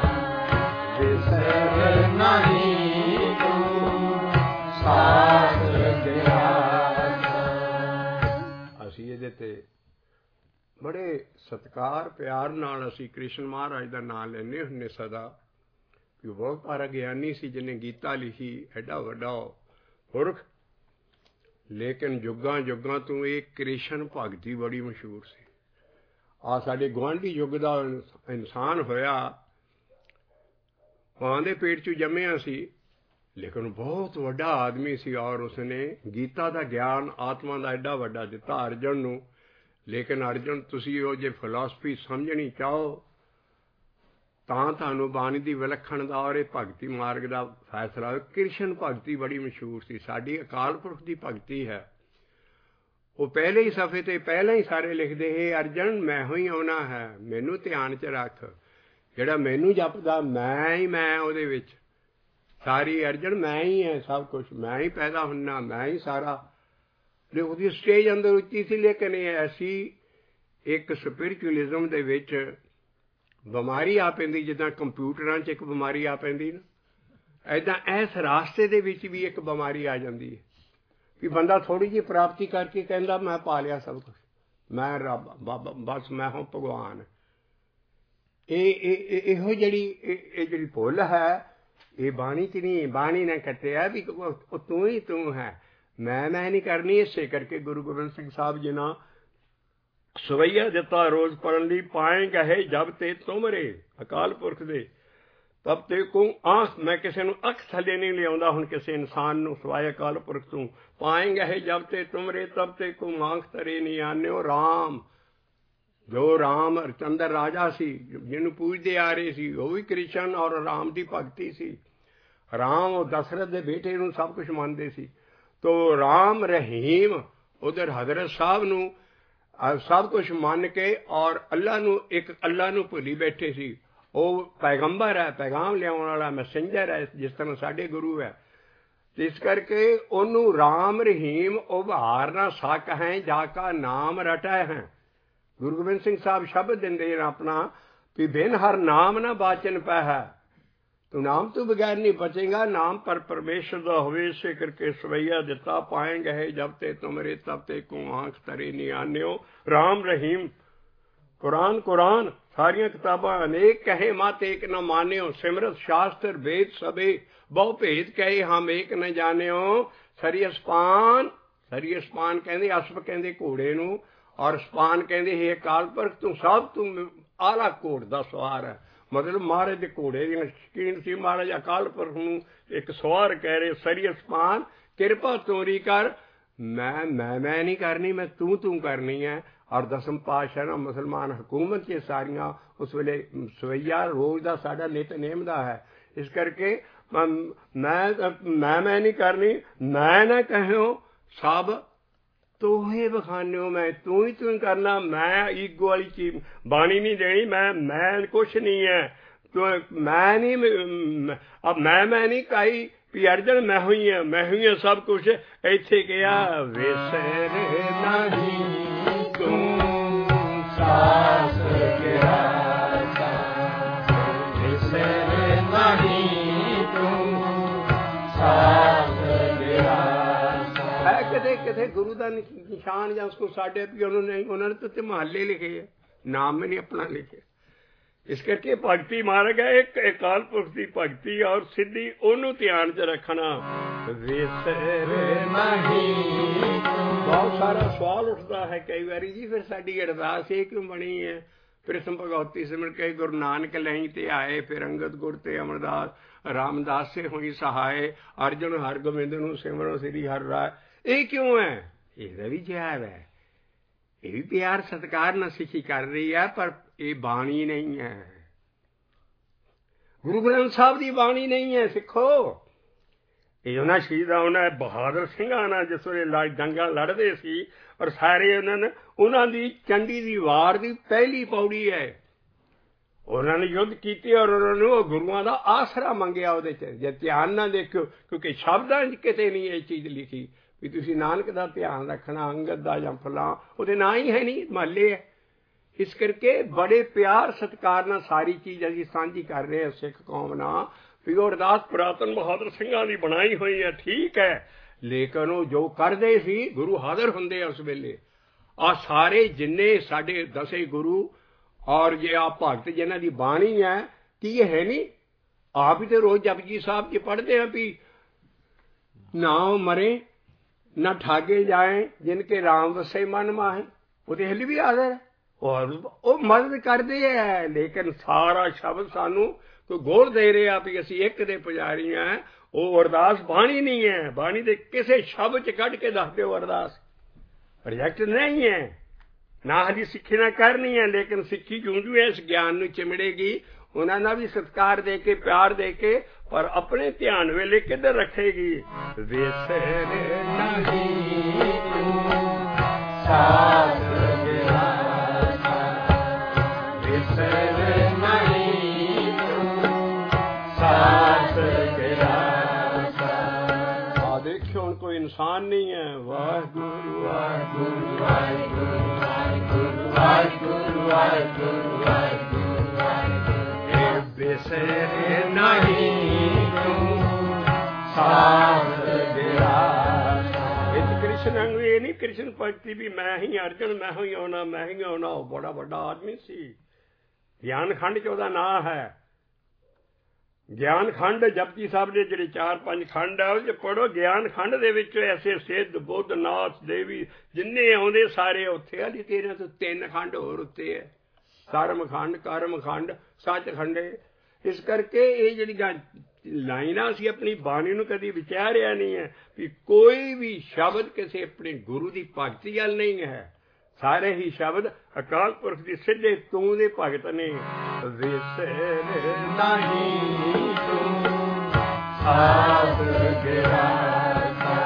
ਵਿਸਰੇ ਨਹੀਂ ਤੂੰ ਸਾਸ ਗਰਾਸ। ਅਸੀਂ ਇਹਦੇ ਤੇ ਬੜੇ ਸਤਿਕਾਰ ਪਿਆਰ ਨਾਲ ਅਸੀਂ ਕ੍ਰਿਸ਼ਨ ਮਹਾਰਾਜ ਦਾ ਨਾਮ ਲੈਂਦੇ ਹੁੰਦੇ ਸਦਾ, ਕਿ ਬਹੁਤ ਭਾਰਾ ਗਿਆਨੀ ਸੀ ਜਿਹਨੇ ਗੀਤਾ ਲਿਖੀ, ਐਡਾ ਵੱਡਾ ਪੁਰਖ। ਲੇਕਿਨ ਜੁਗਾਂ ਜੁਗਾਂ ਤੋਂ ਇਹ ਕ੍ਰਿਸ਼ਨ ਭਗਤੀ ਬੜੀ ਮਸ਼ਹੂਰ ਸੀ। ਆ ਸਾਡੇ ਗੁਆਂਢੀ ਯੁੱਗ ਦਾ ਇਨਸਾਨ ਹੋਇਆ, ਮਾਂ ਦੇ ਪੇਟ 'ਚ ਜੰਮਿਆ ਸੀ, ਲੇਕਿਨ ਬਹੁਤ ਵੱਡਾ ਆਦਮੀ ਸੀ। ਔਰ ਉਸਨੇ ਗੀਤਾ ਦਾ ਗਿਆਨ ਆਤਮਾ ਦਾ ਐਡਾ ਵੱਡਾ ਦਿੱਤਾ ਅਰਜਨ ਨੂੰ। ਲੇਕਿਨ ਅਰਜਨ ਤੁਸੀਂ ਉਹ ਜੇ ਫਿਲਾਸਫੀ ਸਮਝਣੀ ਚਾਹੋ ਤਾਂ ਤੁਹਾਨੂੰ ਬਾਣੀ ਦੀ ਵਿਲੱਖਣਤਾ ਔਰ ਇਹ ਭਗਤੀ ਮਾਰਗ ਦਾ ਫੈਸਲਾ। ਕ੍ਰਿਸ਼ਨ ਭਗਤੀ ਬੜੀ ਮਸ਼ਹੂਰ ਸੀ, ਸਾਡੀ ਅਕਾਲ ਪੁਰਖ ਦੀ ਭਗਤੀ ਹੈ। ਉਹ ਪਹਿਲੇ ਹੀ ਸਫ਼ੇ ਤੇ ਪਹਿਲਾਂ ਹੀ ਸਾਰੇ ਲਿਖਦੇ, ਇਹ ਅਰਜਨ ਮੈਂ ਹੀ ਆਉਣਾ ਹੈ, ਮੈਨੂੰ ਧਿਆਨ 'ਚ ਰੱਖ। ਜਿਹੜਾ ਮੈਨੂੰ ਜਪਦਾ ਮੈਂ ਹੀ ਮੈਂ ਉਹਦੇ ਵਿੱਚ ਸਾਰੀ ਅਰਜਨ ਮੈਂ ਹੀ ਹੈ, ਸਭ ਕੁਛ ਮੈਂ ਹੀ ਪੈਦਾ ਹੁੰਨਾ, ਮੈਂ ਹੀ ਸਾਰਾ। ਉਹਦੀ ਸਟੇਜ ਅੰਦਰ ਉੱਚੀ ਸੀ, ਲੇਕਿਨ ਇਹ ਐਸੀ ਇੱਕ ਸਪਿਰਿਚੁਅਲਿਜ਼ਮ ਦੇ ਵਿੱਚ ਬਿਮਾਰੀ ਆ ਪੈਂਦੀ, ਜਿੱਦਾਂ ਕੰਪਿਊਟਰਾਂ 'ਚ ਇੱਕ ਬਿਮਾਰੀ ਆ ਪੈਂਦੀ ਨਾ, ਇੱਦਾਂ ਇਸ ਰਾਸਤੇ ਦੇ ਵਿੱਚ ਵੀ ਇੱਕ ਬਿਮਾਰੀ ਆ ਜਾਂਦੀ ਹੈ ਕਿ ਬੰਦਾ ਥੋੜ੍ਹੀ ਜਿਹੀ ਪ੍ਰਾਪਤੀ ਕਰਕੇ ਕਹਿੰਦਾ ਮੈਂ ਪਾ ਲਿਆ ਸਭ ਕੁਛ, ਮੈਂ ਰੱਬ ਬਾਬਾ ਬਸ ਮੈਂ ਹਾਂ ਭਗਵਾਨ। ਇਹੋ ਜਿਹੜੀ ਭੁੱਲ ਹੈ ਇਹ ਬਾਣੀ 'ਚ ਨਹੀਂ, ਬਾਣੀ ਨੇ ਕੱਟਿਆ ਵੀ ਉਹ ਤੂੰ ਹੀ ਤੂੰ ਹੈ, ਮੈਂ ਨਹੀਂ ਕਰਨੀ। ਇਸੇ ਕਰਕੇ ਗੁਰੂ ਗੋਬਿੰਦ ਸਿੰਘ ਸਾਹਿਬ ਜੀ ਨਾਲ ਸਵਈਆ ਦਿੱਤਾ ਰੋਜ਼ ਪੜ੍ਹਨ ਲਈ, ਪਾਏ ਗਏ ਜਬ ਤੇ ਤੁਮਰੇ ਅਕਾਲ ਪੁਰਖ ਦੇ ਤਬ ਤੇ ਕੋ ਆਂਖ। ਮੈਂ ਕਿਸੇ ਨੂੰ ਅੱਖ ਥੱਲੇ ਨਹੀਂ ਲਿਆਉਂਦਾ ਹੁਣ ਕਿਸੇ ਇਨਸਾਨ ਨੂੰ ਸਵਾਏ ਅਕਾਲ ਪੁਰਖ ਤੋਂ। ਪਾਏ ਗਏ ਜਬ ਤੇ ਤੁਮਰੇ ਤਬ ਤੇ ਕੋ ਆਂਖ ਤਰੇ ਨਹੀਂ ਆਨਿਓ। ਰਾਮ ਜੋ ਰਾਮ ਹਰਚੰਦਰ ਰਾਜਾ ਸੀ ਜਿਹਨੂੰ ਪੂਜਦੇ ਆ ਰਹੇ ਸੀ, ਉਹ ਵੀ ਕ੍ਰਿਸ਼ਨ ਔਰ ਰਾਮ ਦੀ ਭਗਤੀ ਸੀ। ਰਾਮ ਉਹ ਦਸ਼ਰਥ ਦੇ ਬੇਟੇ ਨੂੰ ਸਭ ਕੁਛ ਮੰਨਦੇ ਸੀ। ਤੋ ਰਾਮ ਰਹੀਮ ਉਧਰ ਹਜ਼ਰਤ ਸਾਹਿਬ ਨੂੰ ਸਭ ਕੁਛ ਮੰਨ ਕੇ ਔਰ ਅੱਲਾ ਨੂੰ ਭੁੱਲੀ ਬੈਠੇ ਸੀ। ਉਹ ਪੈਗੰਬਰ ਹੈ, ਪੈਗਾਮ ਲਿਆਉਣ ਵਾਲਾ ਮੈਸੇਂਜਰ ਹੈ, ਜਿਸ ਤਰ੍ਹਾਂ ਸਾਡੇ ਗੁਰੂ ਹੈ। ਇਸ ਕਰਕੇ ਉਹਨੂੰ ਰਾਮ ਰਹੀਮ ਉਭਾਰਨਾ ਸਕ ਹੈ, ਜਾ ਕਾ ਨਾਮ ਰਟੈ ਹੈ। ਗੁਰੂ ਗੋਬਿੰਦ ਸਿੰਘ ਸਾਹਿਬ ਸ਼ਬਦ ਦਿੰਦੇ ਨੇ ਆਪਣਾ ਵੀ ਬਿਨ ਹਰ ਨਾਮ ਨਾ ਬਾਚਨ ਪੈ ਹੈ। ਤੂੰ ਨਾਮ ਤੋਂ ਬਗੈਰ ਨਹੀਂ ਬਚੇਗਾ, ਨਾਮ ਪਰ ਪਰਮੇਸ਼ਰ ਦਾ ਹੋਵੇ। ਇਸੇ ਕਰਕੇ ਸਵਈਆ ਦਿੱਤਾ ਪਾਏ ਗਏ ਜਬ ਤੇ ਤੁਮਰੇ ਤਬ ਤੇ ਕੋ ਆਂਖ ਤਰੇ ਨਹੀਂ ਆਨਿਓ। ਰਾਮ ਰਹੀਮ ਕੁਰਾਨ ਸਾਰੀਆਂ ਕਿਤਾਬਾਂ ਅਨੇਕ ਕਹੇ ਮਤ ਏਕ ਨ ਮਾਨਿਓ। ਸਿਮਰਤ ਸ਼ਾਸਤਰ ਵੇਦ ਸਭੇ ਬਹੁ ਭੇਦ ਕਹੇ ਹਮ ਏਕ ਨ ਜਾਣਿਓ। ਸਰੀਅਸਪਾਨ ਕਹਿੰਦੇ, ਅਸਪ ਕਹਿੰਦੇ ਘੋੜੇ ਨੂੰ, ਔਰ ਸਪਾਨ ਕਹਿੰਦੇ ਹੇ ਅਕਾਲ ਪੁਰਖ ਤੂੰ ਸਭ ਤੂੰ ਆਲਾ ਘੋੜ ਦਾ ਸਵਾਰ ਹੈ। ਮਤਲਬ ਮਹਾਰਾਜ ਦੇ ਘੋੜੇ ਦੀਆਂ ਸ਼ਕੀਨ ਸੀ। ਮਹਾਰਾਜ ਅਕਾਲ ਪੁਰਖ ਨੂੰ ਇੱਕ ਸਵਾਰ ਕਹਿ ਰਹੇ। ਸਰੀਅਸਪਾਨ ਕਿਰਪਾ ਤੋਰੀ ਕਰ, ਮੈਂ ਨਹੀਂ ਕਰਨੀ, ਮੈਂ ਤੂੰ ਕਰਨੀ ਹੈ। ਔਰ ਦਸਮ ਪਾਤਸ਼ਾਹ ਨਾ ਮੁਸਲਮਾਨ ਹਕੂਮਤ 'ਚ ਸਾਰੀਆਂ ਉਸ ਵੇਲੇ ਸਵਈਆ ਰੋਜ਼ ਦਾ ਸਾਡਾ ਨਿਤਨੇਮ ਦਾ ਹੈ। ਇਸ ਕਰਕੇ ਮੈਂ ਨਹੀਂ ਕਰਨੀ, ਮੈਂ ਨਾ ਕਹਿਓ ਸਭ ਤੋਹੇ ਬਖਾਨਿਓ। ਮੈਂ ਤੂੰ ਹੀ ਕਰਨਾ। ਮੈਂ ਈਗੋ ਵਾਲੀ ਚੀਜ਼ ਬਾਣੀ ਨਹੀਂ ਦੇਣੀ। ਮੈਂ ਕੁਛ ਨਹੀਂ ਹੈ। ਮੈਂ ਨਹੀਂ ਕਾਈ ਵੀ ਅਰਜਨ ਮੈਂ ਹੋਈ ਹਾਂ ਸਭ ਕੁਛ। ਇੱਥੇ ਕਿਹਾ ਵਿਸਰੇ ਨਹੀਂ ਤੂੰ ਸਾਸ ਗਰਾਸ ਵਿਸਰੇ ਨਹੀਂ ਤੂੰ ਸਾਸ ਗਰਾਸ। ਹੈ ਕਿਤੇ ਗੁਰੂ ਦਾ ਨਿਸ਼ਾਨ ਜਾਂ ਉਸको ਸਾਡੇ ਵੀ ਉਹਨਾਂ ਨੇ ਤਾਂ ਮਹੱਲੇ ਲਿਖੇ ਹੈ, ਨਾਮ ਵੀ ਨਹੀਂ ਆਪਣਾ ਲਿਖੇ। ਇਸ ਕਰਕੇ ਭਗਤੀ ਮਾਰਗ ਹੈ ਇੱਕ ਅਕਾਲ ਪੁਰਖ ਦੀ ਭਗਤੀ ਔਰ ਸਿੱਧੀ, ਉਹਨੂੰ ਧਿਆਨ 'ਚ ਰੱਖਣਾ। ਵਿਸਰ ਨਹੀਂ। ਬਹੁਤ ਸਾਰਾ ਸਵਾਲ ਉੱਠਦਾ ਹੈ ਕਈ ਵਾਰੀ, ਜੀ ਫਿਰ ਸਾਡੀ ਅਰਦਾਸ ਇਹ ਕਿਉਂ ਬਣੀ ਹੈ? ਪ੍ਰਥਮ ਭਗਵਤੀ ਸਿਮਰ ਕੇ ਗੁਰੂ ਨਾਨਕ ਲਈ ਤੇ ਆਏ, ਫਿਰ ਅੰਗਦ ਗੁਰ ਤੇ ਅਮਰਦਾਸ, ਰਾਮਦਾਸ ਸੇ ਹੋਈ ਸਹਾਏ, ਅਰਜੁਨ ਹਰਗੋਬਿੰਦ ਨੂੰ ਸਿਮਰੋ ਸ੍ਰੀ ਹਰਿ ਰਾਏ। ਇਹ ਕਿਉਂ ਹੈ? ਇਹਦਾ ਵੀ ਜਵਾਬ ਹੈ। ਇਹ ਵੀ ਪਿਆਰ ਸਤਿਕਾਰ ਨਾਲ ਸਿੱਖੀ ਕਰ ਰਹੀ ਹੈ, ਪਰ ਇਹ ਬਾਣੀ ਨਹੀਂ ਹੈ। ਗੁਰੂ ਗ੍ਰੰਥ ਸਾਹਿਬ ਦੀ ਬਾਣੀ ਨਹੀਂ ਹੈ ਸਿੱਖੋ। ਇਹ ਉਹਨਾਂ ਸ਼ਹੀਦਾਂ, ਉਹਨਾਂ ਬਹਾਦਰ ਸਿੰਘਾਂ ਨਾਲ ਜਿਸ ਵੇਲੇ ਜੰਗਾਂ ਲੜਦੇ ਸੀ, ਔਰ ਸਾਰੇ ਉਹਨਾਂ ਦੀ ਚੰਡੀ ਦੀ ਵਾਰ ਦੀ ਪਹਿਲੀ ਪੌੜੀ ਹੈ। ਉਹਨਾਂ ਨੇ ਯੁੱਧ ਕੀਤੇ ਔਰ ਉਹਨਾਂ ਨੂੰ ਉਹ ਗੁਰੂਆਂ ਦਾ ਆਸਰਾ ਮੰਗਿਆ ਉਹਦੇ 'ਚ। ਜੇ ਧਿਆਨ ਨਾਲ ਦੇਖਿਓ, ਕਿਉਂਕਿ ਸ਼ਬਦਾਂ 'ਚ ਕਿਤੇ ਨਹੀਂ ਇਹ ਚੀਜ਼ ਲਿਖੀ ਵੀ ਤੁਸੀਂ ਨਾਨਕ ਦਾ ਧਿਆਨ ਰੱਖਣਾ, ਅੰਗਦ ਦਾ ਜਾਂ ਫਲਾਂ, ਉਹਦੇ ਨਾਂ ਹੀ ਹੈ ਨਹੀਂ, ਮਹੱਲੇ ਹੈ। ਇਸ ਕਰਕੇ ਬੜੇ ਪਿਆਰ ਸਤਿਕਾਰ ਨਾਲ ਸਾਰੀ ਚੀਜ਼ ਅਸੀਂ ਸਾਂਝੀ ਕਰ ਰਹੇ ਹਾਂ ਸਿੱਖ ਕੌਮ ਨਾਲ। ਵੀ ਉਹ ਅਰਦਾਸ ਪੁਰਾਤਨ ਬਹਾਦਰ ਸਿੰਘਾਂ ਦੀ ਬਣਾਈ ਹੋਈ ਹੈ, ਠੀਕ ਹੈ, ਲੇਕਿਨ ਉਹ ਜੋ ਕਰਦੇ ਸੀ ਗੁਰੂ ਹਾਜ਼ਰ ਹੁੰਦੇ ਆ ਉਸ ਵੇਲੇ। ਆਹ ਸਾਰੇ ਜਿੰਨੇ ਸਾਡੇ 10 ਗੁਰੂ ਔਰ ਜੇ ਆ ਭਗਤ ਜਿਨ੍ਹਾਂ ਦੀ ਬਾਣੀ ਹੈ, ਕੀ ਇਹ ਹੈ ਨਹੀਂ? ਆਪ ਹੀ ਤੇ ਰੋਜ਼ ਜਪਜੀ ਸਾਹਿਬ 'ਚ ਪੜ੍ਹਦੇ ਹਾਂ ਵੀ ਨਾ ਮਰੇ ਨਾ ਠਾਗੇ ਜਾਏ ਜਿਨਕੇ ਰਾਮ ਵਸੇ ਮਨ ਮਾਹੇ। ਉਹ ਤੇ ਹਲੇ ਵੀ ਹਾਜ਼ਰ ਹੈ, ਉਹ ਮਦਦ ਕਰਦੇ ਹੈ। ਲੇਕਿਨ ਸਾਰਾ ਸ਼ਬਦ ਸਾਨੂੰ ਕੋਈ ਗੋਲ ਦੇ ਰਿਹਾ ਵੀ ਅਸੀਂ ਇੱਕ ਦੇ ਪੁਜਾਰੀ ਹਾਂ। ਉਹ ਅਰਦਾਸ ਬਾਣੀ ਨਹੀਂ ਹੈ। ਬਾਣੀ ਦੇ ਕਿਸੇ ਸ਼ਬਦ 'ਚ ਕੱਢ ਕੇ ਦੱਸ ਦਿਓ ਅਰਦਾਸ, ਪ੍ਰੋਜੈਕਟ ਨਹੀਂ ਹੈ। ਨਾ ਹਲੀ ਸਿੱਖੀ ਨਾਲ ਕਰਨੀ ਹੈ, ਲੇਕਿਨ ਸਿੱਖੀ ਜੂੰ ਇਸ ਗਿਆਨ ਨੂੰ ਚਿਮੜੇਗੀ, ਉਹਨਾਂ ਨਾਲ ਵੀ ਸਤਿਕਾਰ ਦੇ ਕੇ, ਪਿਆਰ ਦੇ ਕੇ, ਪਰ ਆਪਣੇ ਧਿਆਨ ਵੇਲੇ ਕਿੱਧਰ ਰੱਖੇਗੀ? ਵਿਸਰ ਨਹੀਂ ਸਾਧ ਗਿਰਾਸਾ, ਵਿਸਰ ਨਹੀਂ ਸਾਧ ਗਿਰਾਸਾ। ਆ ਦੇਖਿਓ ਹੁਣ ਕੋਈ ਇਨਸਾਨ ਨਹੀਂ ਹੈ। ਵਾਹਿਗੁਰੂ ਵਾਹਿਗੁਰੂ ਵਾਹਿਗੁਰੂ ਵਾਹਿਗੁਰੂ ਵਾਹਿਗੁਰੂ ਵਾਹਿਗੁਰੂ ਵਾਹਿਗੁਰੂ। ਵਿਸਰ ਨਹੀਂ ਤੂੰ ਸਾਧ ਗਿਰਾਸਾ। ਇਹ ਕ੍ਰਿਸ਼ਨ ਅੰਗ ਇਹ ਨਹੀਂ ਕ੍ਰਿਸ਼ਨ ਭਗਤੀ ਵੀ ਮੈਂ ਹੀ ਅਰਜਨ, ਮੈਂ ਹੀ ਆਉਣਾ, ਮੈਂ ਹੀ ਆਉਣਾ। ਉਹ ਬੜਾ ਵੱਡਾ ਆਦਮੀ ਸੀ। ਗਿਆਨ ਖੰਡ 'ਚ ਉਹਦਾ ਨਾਂ ਹੈ। ਗਿਆਨ ਖੰਡ ਜਪਜੀ ਸਾਹਿਬ ਦੇ ਜਿਹੜੇ 4-5 ਖੰਡ ਆ, ਉਹ 'ਚ ਪੜ੍ਹੋ। ਗਿਆਨ ਖੰਡ ਦੇ ਵਿੱਚ ਐਸੇ ਸਿੱਧ ਬੁੱਧ ਨਾਥ ਦੇਵੀ ਜਿੰਨੇ ਆਉਂਦੇ ਸਾਰੇ ਉੱਥੇ ਆ। ਤੇਰੇ ਤੋਂ 3 ਖੰਡ ਹੋਰ ਉੱਤੇ ਹੈ, ਧਰਮ ਖੰਡ, ਕਰਮ ਖੰਡ, ਸੱਚ ਖੰਡੇ। ਇਸ ਕਰਕੇ ਇਹ ਜਿਹੜੀਆਂ ਲਾਈਨਾਂ ਅਸੀਂ ਆਪਣੀ ਬਾਣੀ ਨੂੰ ਕਦੀ ਵਿਚਾਰਿਆ ਨਹੀਂ ਹੈ ਵੀ ਕੋਈ ਵੀ ਸ਼ਬਦ ਕਿਸੇ ਆਪਣੇ ਗੁਰੂ ਦੀ ਭਗਤੀ ਵੱਲ ਨਹੀਂ ਹੈ। ਸਾਰੇ ਹੀ ਸ਼ਬਦ ਅਕਾਲ ਪੁਰਖ ਦੀ ਸਿੱਧੇ ਤੂੰ ਦੇ ਭਗਤ ਨੇ। ਵਿਸਰ ਨਹੀਂ ਤੂੰ ਸਾਧ ਗਿਰਾਸਾ,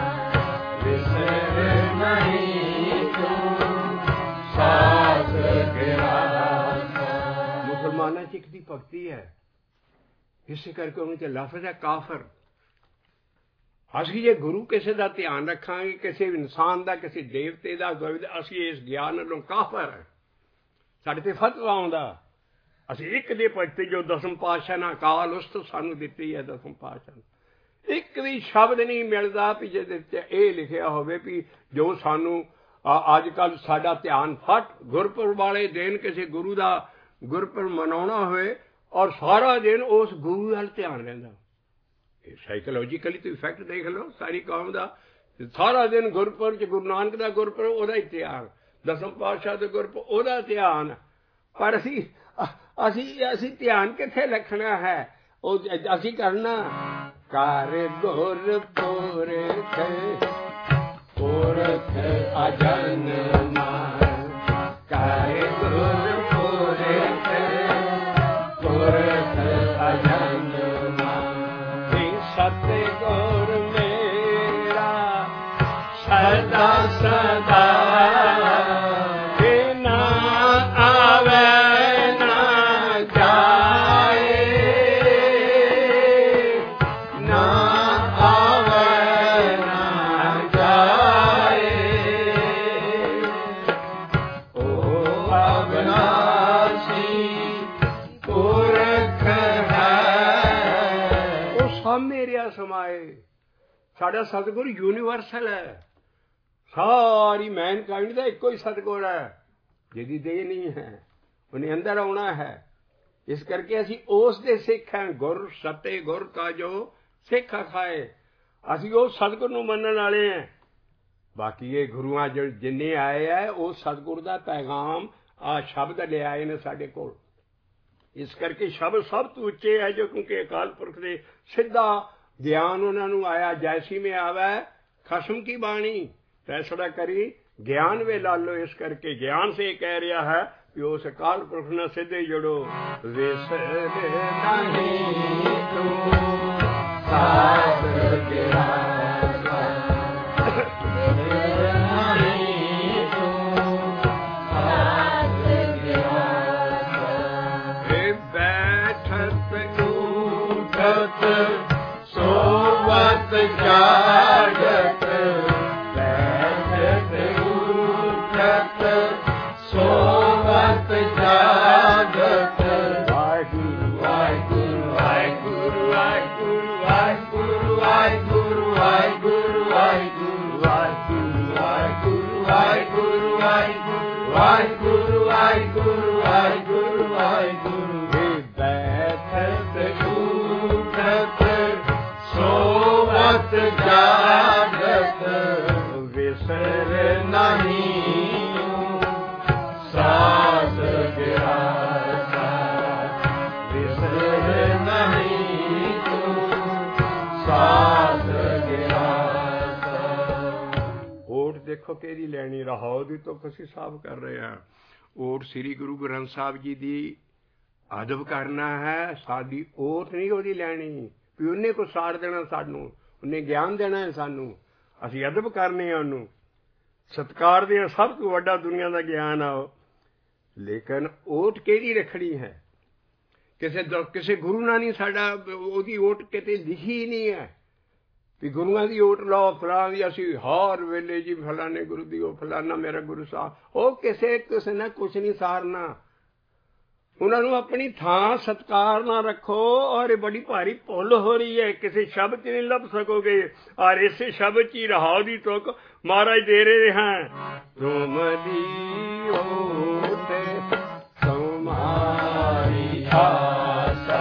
ਵਿਸਰ ਨਹੀਂ ਤੂੰ ਸਾਧ ਗਿਰਾਸਾ। ਮੁਸਲਮਾਨਾਂ 'ਚ ਇੱਕ ਦੀ ਭਗਤੀ ਹੈ, ਇਸੇ ਕਰਕੇ ਉਹਨਾਂ 'ਚ ਲਫ਼ਜ਼ ਹੈ ਕਾਫਰ। ਅਸੀਂ ਜੇ ਗੁਰੂ ਕਿਸੇ ਦਾ ਧਿਆਨ ਰੱਖਾਂਗੇ, ਕਿਸੇ ਇਨਸਾਨ ਦਾ, ਕਿਸੇ ਦੇਵਤੇ ਦਾ, ਅਸੀਂ ਇਸ ਗਿਆਨ ਨਾਲੋਂ ਕਾਫਰ ਹੈ। ਸਾਡੇ ਤੇ ਫਤਵਾ ਆਉਂਦਾ। ਅਸੀਂ ਇੱਕ ਦੇ ਭਗਤੀ ਜੋ ਦਸਮ ਪਾਤਸ਼ਾਹ ਨੇ ਅਕਾਲ ਉਸਤਤ ਸਾਨੂੰ ਦਿੱਤੀ ਹੈ, ਦਸਮ ਪਾਤਸ਼ਾਹ ਇੱਕ ਵੀ ਸ਼ਬਦ ਨਹੀਂ ਮਿਲਦਾ ਵੀ ਜਿਹਦੇ 'ਚ ਇਹ ਲਿਖਿਆ ਹੋਵੇ ਵੀ ਜੋ ਸਾਨੂੰ ਅੱਜ ਕੱਲ੍ਹ ਸਾਡਾ ਧਿਆਨ ਫਟ ਗੁਰਪੁਰਬ ਵਾਲੇ ਦਿਨ ਕਿਸੇ ਗੁਰੂ ਦਾ ਗੁਰਪੁਰਬ ਮਨਾਉਣਾ ਹੋਵੇ ਔਰ ਸਾਰਾ ਦਿਨ ਉਸ ਗੁਰੂ ਵੱਲ ਧਿਆਨ ਰਹਿੰਦਾ। ਇਹ ਸਾਈਕੋਲੋਜੀਕਲੀ ਤੁਸੀਂ ਇਫੈਕਟ ਦੇਖ ਲਓ ਸਾਰੀ ਕੌਮ ਦਾ। ਸਾਰਾ ਦਿਨ ਗੁਰਪੁਰਬ 'ਚ ਗੁਰੂ ਨਾਨਕ ਦਾ ਗੁਰਪੁਰਬ ਉਹਦਾ ਹੀ ਧਿਆਨ, ਦਸਮ ਪਾਤਸ਼ਾਹ ਦੇ ਗੁਰਪੁਰਬ ਉਹਦਾ ਧਿਆਨ। ਪਰ ਅਸੀਂ ਧਿਆਨ ਕਿੱਥੇ ਰੱਖਣਾ ਹੈ? ਉਹ ਅਸੀਂ ਕਰਨਾ ਕਰ ਗੁਰਪੁਰਖ ਪੁਰਖ ਅਜਨ ਮਾਨ, ਕਰ ਗੁਰਪੁਰਖ ਪੁਰਖ ਅਜਨ ਮਾਨ। ਸਤਿਗੁਰ ਮੇਰਾ ਸਦਾ ਸਦਾ ਸਮਾਏ। ਸਾਡਾ ਸਤਿਗੁਰ ਯੂਨੀਵਰਸਲ ਹੈ। ਸਾਰੀ ਮੈਨਕਾਇੰਡ ਦਾ ਇੱਕੋ ਹੀ ਸਤਿਗੁਰ ਹੈ, ਜਿਹਦੀ ਦੇਹ ਨਹੀਂ ਹੈ। ਉਹਨੇ ਅੰਦਰ ਆਉਣਾ ਹੈ। ਇਸ ਕਰਕੇ ਅਸੀਂ ਉਸ ਦੇ ਸਿੱਖ ਹਾਂ। ਗੁਰ ਸਤੇ ਗੁਰ ਕਾ ਜੋ ਸਿੱਖ ਖਾਏ, ਅਸੀਂ ਉਹ ਸਤਿਗੁਰ ਨੂੰ ਮੰਨਣ ਵਾਲੇ ਹਾਂ। ਬਾਕੀ ਇਹ ਗੁਰੂਆਂ ਜਿੰਨੇ ਆਏ ਹੈ ਉਹ ਸਤਿਗੁਰ ਦਾ ਪੈਗਾਮ ਆ ਸ਼ਬਦ ਲਿਆਏ ਨੇ ਸਾਡੇ ਕੋਲ। ਇਸ ਕਰਕੇ ਸ਼ਬਦ ਸਭ ਤੋਂ ਉੱਚੇ ਹੈ ਜੋ, ਕਿਉਂਕਿ ਅਕਾਲ ਪੁਰਖ ਦੇ ਸਿੱਧਾ ਗਿਆਨ ਉਹਨਾਂ ਨੂੰ ਆਇਆ। ਜੈਸੀ ਮੈਂ ਆਵੈ ਖਸਮ ਕੀ ਬਾਣੀ ਫੈਸਲਾ ਕਰੀ ਗਿਆਨ ਵੇ ਲਾਲੋ। ਇਸ ਕਰਕੇ ਗਿਆਨ ਸੇ ਕਹਿ ਰਿਹਾ ਹੈ ਕਿ ਉਸ ਅਕਾਲ ਪੁਰਖ ਨਾਲ ਸਿੱਧੇ ਜੁੜੋ। ਵਿਸਰ ਨਹੀਂ ਤੂੰ ਸਾਧ ਗਿਆਨ ਸੋਵਤ ਜਾਗਤ ਬੈਠਤ ਉਠਤ ਸੋਵਤ ਜਾਗਤ। ਵਾਹਿਗੁਰੂ ਵਾਹਿਗੁਰੂ ਵਾਹਿਗੁਰੂ ਵਾਹਿਗੁਰੂ ਵਾਹਿਗੁਰੂ ਵਾਹਿਗੁਰੂ ਵਾਹਿਗੁਰੂ ਵਾਹਿਗੁਰੂ ਵਾਹਿਗੁਰੂ ਵਾਹਿਗੁਰੂ ਵਾਹਿਗੁਰੂ ਵਾਹਿਗੁਰੂ ਵਾਹਿਗੁਰੂ ਵਾਹਿਗੁਰੂ ਵਾਹਿਗੁਰੂ। ਬੈਠਤ ਉਠਤ ਸੋਵਤ ਜਾਗਤ ਵਿਸਰ ਨਹੀਂ ਸਾਧ ਗਿਆਸਾ। ਵਿਸਰ ਨਹੀਂ ਤੂੰ ਸਾਧ ਗਿਆਸਾ। ਓਟ ਦੇਖੋ ਕਿਹਦੀ ਲੈਣੀ, ਰਾਹੋਂ ਦੀ ਤੋਂ ਅਸੀਂ ਸਾਫ਼ ਕਰ ਰਹੇ ਹਾਂ। ਓਟ ਸ੍ਰੀ ਗੁਰੂ ਗ੍ਰੰਥ ਸਾਹਿਬ ਜੀ ਦੀ ਅਦਬ ਕਰਨਾ ਹੈ, ਸਾਡੀ ਓਟ ਨਹੀਂ ਉਹਦੀ ਲੈਣੀ ਵੀ ਉਹਨੇ ਕੁਛ ਸਾੜ ਦੇਣਾ ਸਾਨੂੰ, ਉਹਨੇ ਗਿਆਨ ਦੇਣਾ ਹੈ ਸਾਨੂੰ, ਅਸੀਂ ਅਦਬ ਕਰਨੇ ਆ ਉਹਨੂੰ, ਸਤਿਕਾਰ ਦੇ। ਸਭ ਤੋਂ ਵੱਡਾ ਦੁਨੀਆ ਦਾ ਗਿਆਨ ਆ ਉਹ। ਲੇਕਿਨ ਓਟ ਕਿਹੜੀ ਰੱਖਣੀ ਹੈ? ਕਿਸੇ ਗੁਰੂ ਨਾਲ ਨਹੀਂ ਸਾਡਾ ਉਹਦੀ ਓਟ ਕਿਤੇ ਲਿਖੀ ਨਹੀਂ ਹੈ ਵੀ ਗੁਰੂਆਂ ਦੀ ਓਟ ਲਾਓ ਫਲਾਂ ਦੀ। ਅਸੀਂ ਹਰ ਵੇਲੇ ਜੀ ਫਲਾਣੇ ਗੁਰੂ ਦੀ ਉਹ ਫਲਾਣਾ ਮੇਰਾ ਗੁਰੂ ਸਾਹਿਬ, ਉਹ ਕਿਸੇ ਨੇ ਕੁਛ ਨਹੀਂ ਸਾਰਨਾ। ਉਹਨਾਂ ਨੂੰ ਆਪਣੀ ਥਾਂ ਸਤਿਕਾਰ ਨਾਲ ਰੱਖੋ। ਔਰ ਇਹ ਬੜੀ ਭਾਰੀ ਭੁੱਲ ਹੋ ਰਹੀ ਹੈ, ਕਿਸੇ ਸ਼ਬਦ 'ਚ ਨਹੀਂ ਲੱਭ ਸਕੋਗੇ। ਔਰ ਇਸੇ ਸ਼ਬਦ 'ਚ ਹੀ ਰਾਹੋਂ ਦੀ ਤੁਕ ਮਹਾਰਾਜ ਦੇ ਰਹੇ ਹਨ। ਤੁਮਰੀ ਓਟ ਤੁਮਾਰੀ ਆਸਾ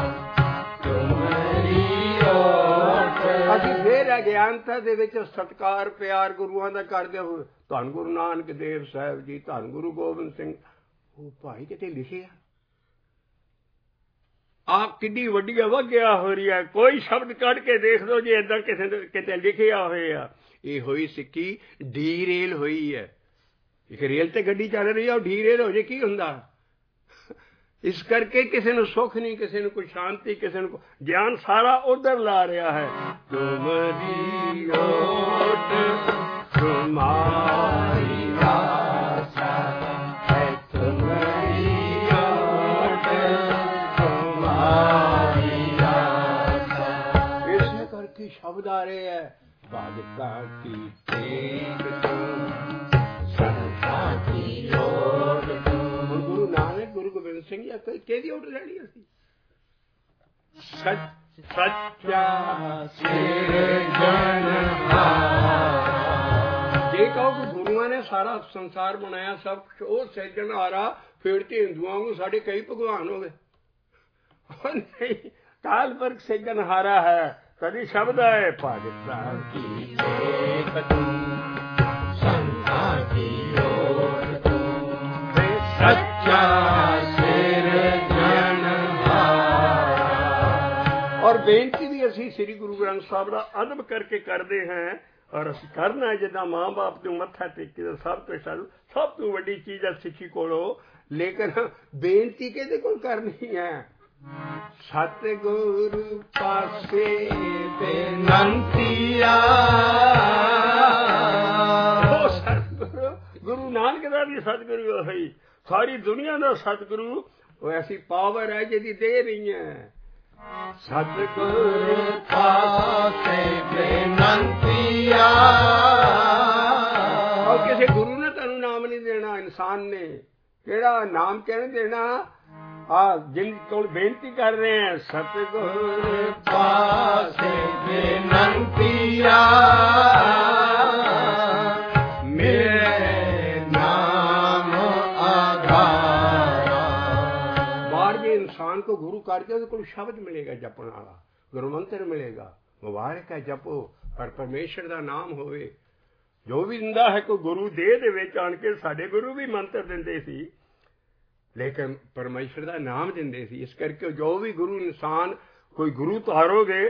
ਤੁਮਰੀ ਓਟ। ਅਸੀਂ ਫੇਰ ਅਗਿਆਨਤਾ ਦੇ ਵਿੱਚ ਸਤਿਕਾਰ ਪਿਆਰ ਗੁਰੂਆਂ ਦਾ ਕਰਦੇ ਹੋਏ ਧੰਨ ਗੁਰੂ ਨਾਨਕ ਦੇਵ ਸਾਹਿਬ ਜੀ, ਧੰਨ ਗੁਰੂ ਗੋਬਿੰਦ ਸਿੰਘ, ਉਹ ਭਾਈ ਕਿਤੇ ਲਿਖਿਆ ਆਪ ਕਿੰਨੀ ਵੱਡੀ ਅਵਗਿਆ ਹੋ ਰਹੀ ਹੈ। ਕੋਈ ਸ਼ਬਦ ਕੱਢ ਕੇ ਦੇਖ ਲਓ ਜੇ ਏਦਾਂ ਕਿਸੇ ਨੇ ਕਿਤੇ ਲਿਖਿਆ ਹੋਇਆ। ਇਹ ਹੋਈ ਸਿੱਕੀ ਡੀ ਰੇਲ ਹੋਈ ਹੈ। ਇੱਕ ਰੇਲ ਤੇ ਗੱਡੀ ਚੱਲ ਰਹੀ ਹੈ, ਉਹ ਡੀ ਰੇਲ ਹੋ ਜੇ ਕੀ ਹੁੰਦਾ? ਇਸ ਕਰਕੇ ਕਿਸੇ ਨੂੰ ਸੁੱਖ ਨਹੀਂ, ਕਿਸੇ ਨੂੰ ਕੋਈ ਸ਼ਾਂਤੀ, ਕਿਸੇ ਨੂੰ ਗਿਆਨ ਸਾਰਾ ਉਧਰ ਲਾ ਰਿਹਾ ਹੈ। ਤੁਮਰੀ ਓਟ ਤੁਮਾਰੀ ਆਸਾ ਹੈ, ਤੁਮਰੀ ਓਟ ਤੁਮਾਰੀ ਆਸਾ। ਇਸੇ ਕਰਕੇ ਸ਼ਬਦ ਆ ਰਹੇ ਹੈ ਭਗਤਾਂ ਕੀ ਟੇਕ ਤੂੰ ਸੰਤਾਂ ਕੀ ਓਟ ਤੂੰ। ਗੁਰੂ ਨਾਨਕ ਗੁਰੂ ਗੋਬਿੰਦ ਸਿੰਘ ਜੀ ਕਿਹਦੀ ਓਟ ਲੈਣੀ ਅਸੀਂ? ਸੱਚਾ ਜੇ ਕਹੋ ਕਿ ਗੁਰੂਆਂ ਨੇ ਸਾਰਾ ਸੰਸਾਰ ਬਣਾਇਆ ਸਭ ਕੁਛ, ਉਹ ਸਿਰਜਣਹਾਰਾ, ਫਿਰ ਤੇ ਹਿੰਦੂਆਂ ਨੂੰ ਸਾਡੇ ਕਈ ਭਗਵਾਨ ਹੋ ਗਏ। ਨਹੀਂ, ਕਾਲ ਪੁਰਖ ਸਿਰਜਣਹਾਰਾ ਹੈ। ਕਦੀ ਸ਼ਬਦ ਹੈ ਭਗਤਾਂ ਕੀ ਟੇਕ ਤੂੰ ਸੰਤਾਂ ਕੀ ਓਟ ਤੂੰ ਸੱਚਾ ਔਰ ਬੇਨਤੀ ਵੀ ਅਸੀਂ ਸ੍ਰੀ ਗੁਰੂ ਗ੍ਰੰਥ ਸਾਹਿਬ ਦਾ ਅਦਬ ਕਰਕੇ ਕਰਦੇ ਹਾਂ। ਔਰ ਅਸੀਂ ਕਰਨਾ ਹੈ ਜਿੱਦਾਂ ਮਾਂ ਬਾਪ ਨੂੰ ਮੱਥਾ ਟੇਕੀ ਸਭ ਤੋਂ ਵੱਡੀ ਚੀਜ਼ ਹੈ ਸਿੱਖੀ ਕੋਲੋਂ। ਲੇਕਿਨ ਬੇਨਤੀ ਕਿਹਦੇ ਕੋਲ ਕਰਨੀ ਹੈ? ਸਤਿਗੁਰੂ ਪਾਸੇ ਬੇਨੰਤੀਆ। ਗੁਰੂ ਨਾਨਕ ਦਾ ਵੀ ਸਤਿਗੁਰੂ ਹੈ, ਸਾਰੀ ਦੁਨੀਆ ਦਾ ਸਤਿਗੁਰੂ। ਉਹ ਐਸੀ ਪਾਵਰ ਹੈ ਜਿਹਦੀ ਦੇ ਰਹੀ ਹੈ। ਸਤਿਗੁਰੂ ਪਾਸੇ ਬੇਨੰਤੀਆ। ਔਰ ਕਿਸੇ ਗੁਰੂ ਨੇ ਤੁਹਾਨੂੰ ਨਾਮ ਨਹੀਂ ਦੇਣਾ, ਇਨਸਾਨ ਨੇ ਕਿਹੜਾ ਨਾਮ ਕਹਿਣ ਦੇਣਾ? ਜਿਨ ਕੋਲ ਬੇਨਤੀ ਕਰ ਰਹੇ ਹੈ ਸਤਿਗੁਰੂ ਪਾਸੇ ਬੇਨੰਤੀਆ। ਮੇਰੇ ਨਾਮ ਆਧਾਰਾ। ਬਾਹਰ ਜੇ इंसान को गुरु करके ਉਹਦੇ ਕੋਲ ਸ਼ਬਦ ਮਿਲੇਗਾ ਜਪਣ ਵਾਲਾ, ਗੁਰੂ ਮੰਤਰ ਮਿਲੇਗਾ। ਮੁਬਾਰਕ ਹੈ ਜਪੋ, ਪਰ ਪਰਮੇਸ਼ਰ ਦਾ ਨਾਮ ਹੋਵੇ। ਜੋ ਵੀ ਦਿੰਦਾ ਹੈ ਕੋਈ ਗੁਰੂ ਦੇਹ ਦੇ ਵਿੱਚ ਆਣ ਕੇ, ਸਾਡੇ ਗੁਰੂ ਵੀ ਮੰਤਰ ਦਿੰਦੇ ਸੀ ਲੇਕਿਨ ਪਰਮੇਸ਼ਰ ਦਾ ਨਾਮ ਦਿੰਦੇ ਸੀ। ਇਸ ਕਰਕੇ ਜੋ ਵੀ ਗੁਰੂ ਇਨਸਾਨ ਕੋਈ ਗੁਰੂ ਤਾਰੋਗੇ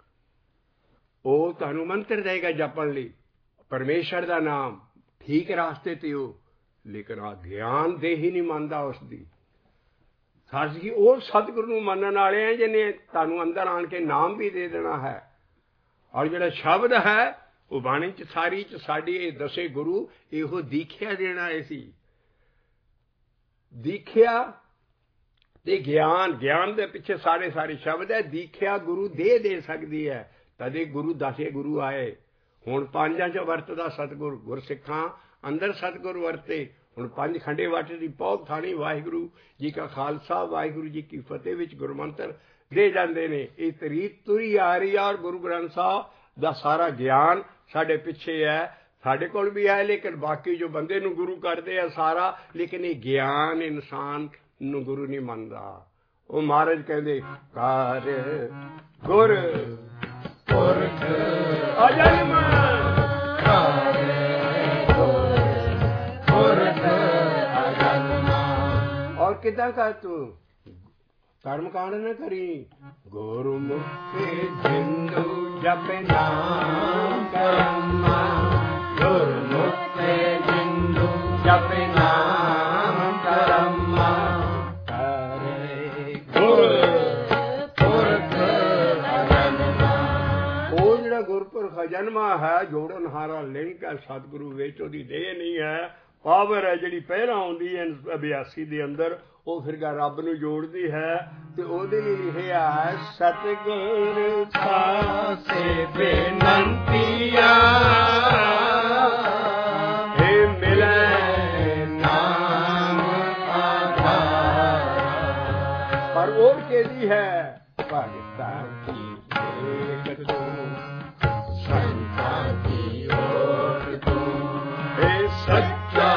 ਉਹ ਤੁਹਾਨੂੰ ਮੰਤਰ ਦੇਗਾ ਜਪਣ ਲਈ, ਪਰਮੇਸ਼ਰ ਦਾ ਨਾਮ, ਠੀਕ ਰਾਸਤੇ ਤੇ ਹੋ। ਲੇਕਿਨ ਆ ਗਿਆਨ ਦੇ ਹੀ ਨਹੀਂ ਮੰਨਦਾ ਉਸਦੀ। ਅਸੀਂ ਉਹ ਸਤਿਗੁਰੂ ਨੂੰ ਮੰਨਣ ਵਾਲੇ ਆ ਜਿਹਨੇ ਤੁਹਾਨੂੰ ਅੰਦਰ ਆਣ ਕੇ ਨਾਮ ਵੀ ਦੇ ਦੇਣਾ ਹੈ। ਔਰ ਜਿਹੜਾ ਸ਼ਬਦ ਹੈ ਉਹ ਬਾਣੀ ਚ ਸਾਰੀ ਚ ਸਾਡੀ ਇਹ ਦਸੇ ਗੁਰੂ ਇਹੋ ਦੀਖਿਆ ਦੇਣਾ ਸੀ। ਦੀਖਿਆ ਤੇ ਗਿਆਨ, ਗਿਆਨ ਦੇ ਪਿੱਛੇ ਸਾਰੇ ਸ਼ਬਦ ਹੈ। ਦੀਖਿਆ ਗੁਰੂ ਦੇ ਸਕਦੀ ਹੈ, ਤਦੇ ਗੁਰੂ ਦਸੇ ਗੁਰੂ ਆਏ। ਹੁਣ ਪੰਜਾਂ ਚ ਵਰਤਦਾ ਸਤਿਗੁਰ, ਗੁਰਸਿੱਖਾਂ ਅੰਦਰ ਸਤਿਗੁਰ ਵਰਤੇ। ਹੁਣ ਪੰਜ ਖੰਡੇ ਵਾਟੇ ਦੀ ਪੌਦ ਥਾਣੀ ਵਾਹਿਗੁਰੂ ਜੀ ਕਾ ਖਾਲਸਾ ਵਾਹਿਗੁਰੂ ਜੀ ਕੀ ਫਤਿਹ ਵਿੱਚ ਗੁਰਮੰਤਰ ਦੇ ਜਾਂਦੇ ਨੇ। ਇਹ ਤਰੀਤ ਤੁਰੀ ਆ ਰਹੀ ਆ। ਔਰ ਗੁਰੂ ਗ੍ਰੰਥ ਸਾਹਿਬ ਦਾ ਸਾਰਾ ਗਿਆਨ ਸਾਡੇ ਪਿੱਛੇ ਹੈ, ਸਾਡੇ ਕੋਲ ਵੀ ਹੈ। ਲੇਕਿਨ ਬਾਕੀ ਜੋ ਬੰਦੇ ਨੂੰ ਗੁਰੂ ਕਰਦੇ ਆ ਸਾਰਾ, ਲੇਕਿਨ ਇਹ ਗਿਆਨ ਇਨਸਾਨ ਨੂੰ ਗੁਰੂ ਨਹੀਂ ਮੰਨਦਾ। ਉਹ ਮਹਾਰਾਜ ਕਹਿੰਦੇ ਕਰ ਗੁਰ ਪੁਰਖ ਅਜਨਮ और कितना का तू कर्म कांड न करी। गुरुमुख जिंदु जप नाम कर्मा, गुरुमुख जिंदु जप नाम कर्मा, करे गुर पुरख अजन्मा। ਉਹ ਜਿਹੜਾ ਗੁਰਪੁਰਖ ਅਜਨਮਾ ਹੈ, ਜੋੜਨ ਹਾਰਾ ਲਿੰਕ ਹੈ ਸਤਿਗੁਰੂ ਵਿੱਚ, ਉਹਦੀ ਦੇਹ ਨਹੀਂ ਹੈ, ਪਾਵਰ ਹੈ ਜਿਹੜੀ ਪਹਿਲਾਂ ਆਉਂਦੀ ਹੈ ਅਭਿਆਸੀ ਦੇ ਅੰਦਰ, ਉਹ ਫਿਰ ਰੱਬ ਨੂੰ ਜੋੜਦੀ ਹੈ। ਤੇ ਉਹਦੇ ਲਈ ਲਿਖਿਆ ਹੈ ਸਤਿਗੁਰ ਪਾਸੇ ਬੇਨੰਤੀਆ ਏ ਮਿਲੇ ਨਾਮ ਆਧਾਰ। ਪਰ ਉਹ ਕਿਹਦੀ ਹੈ? ਭਗਤਾਂ ਦੀ ਏਕ ਤੂੰ, ਸੰਤਾਂ ਦੀ ਓਟ ਤੂੰ, ਏ ਸੱਚਾ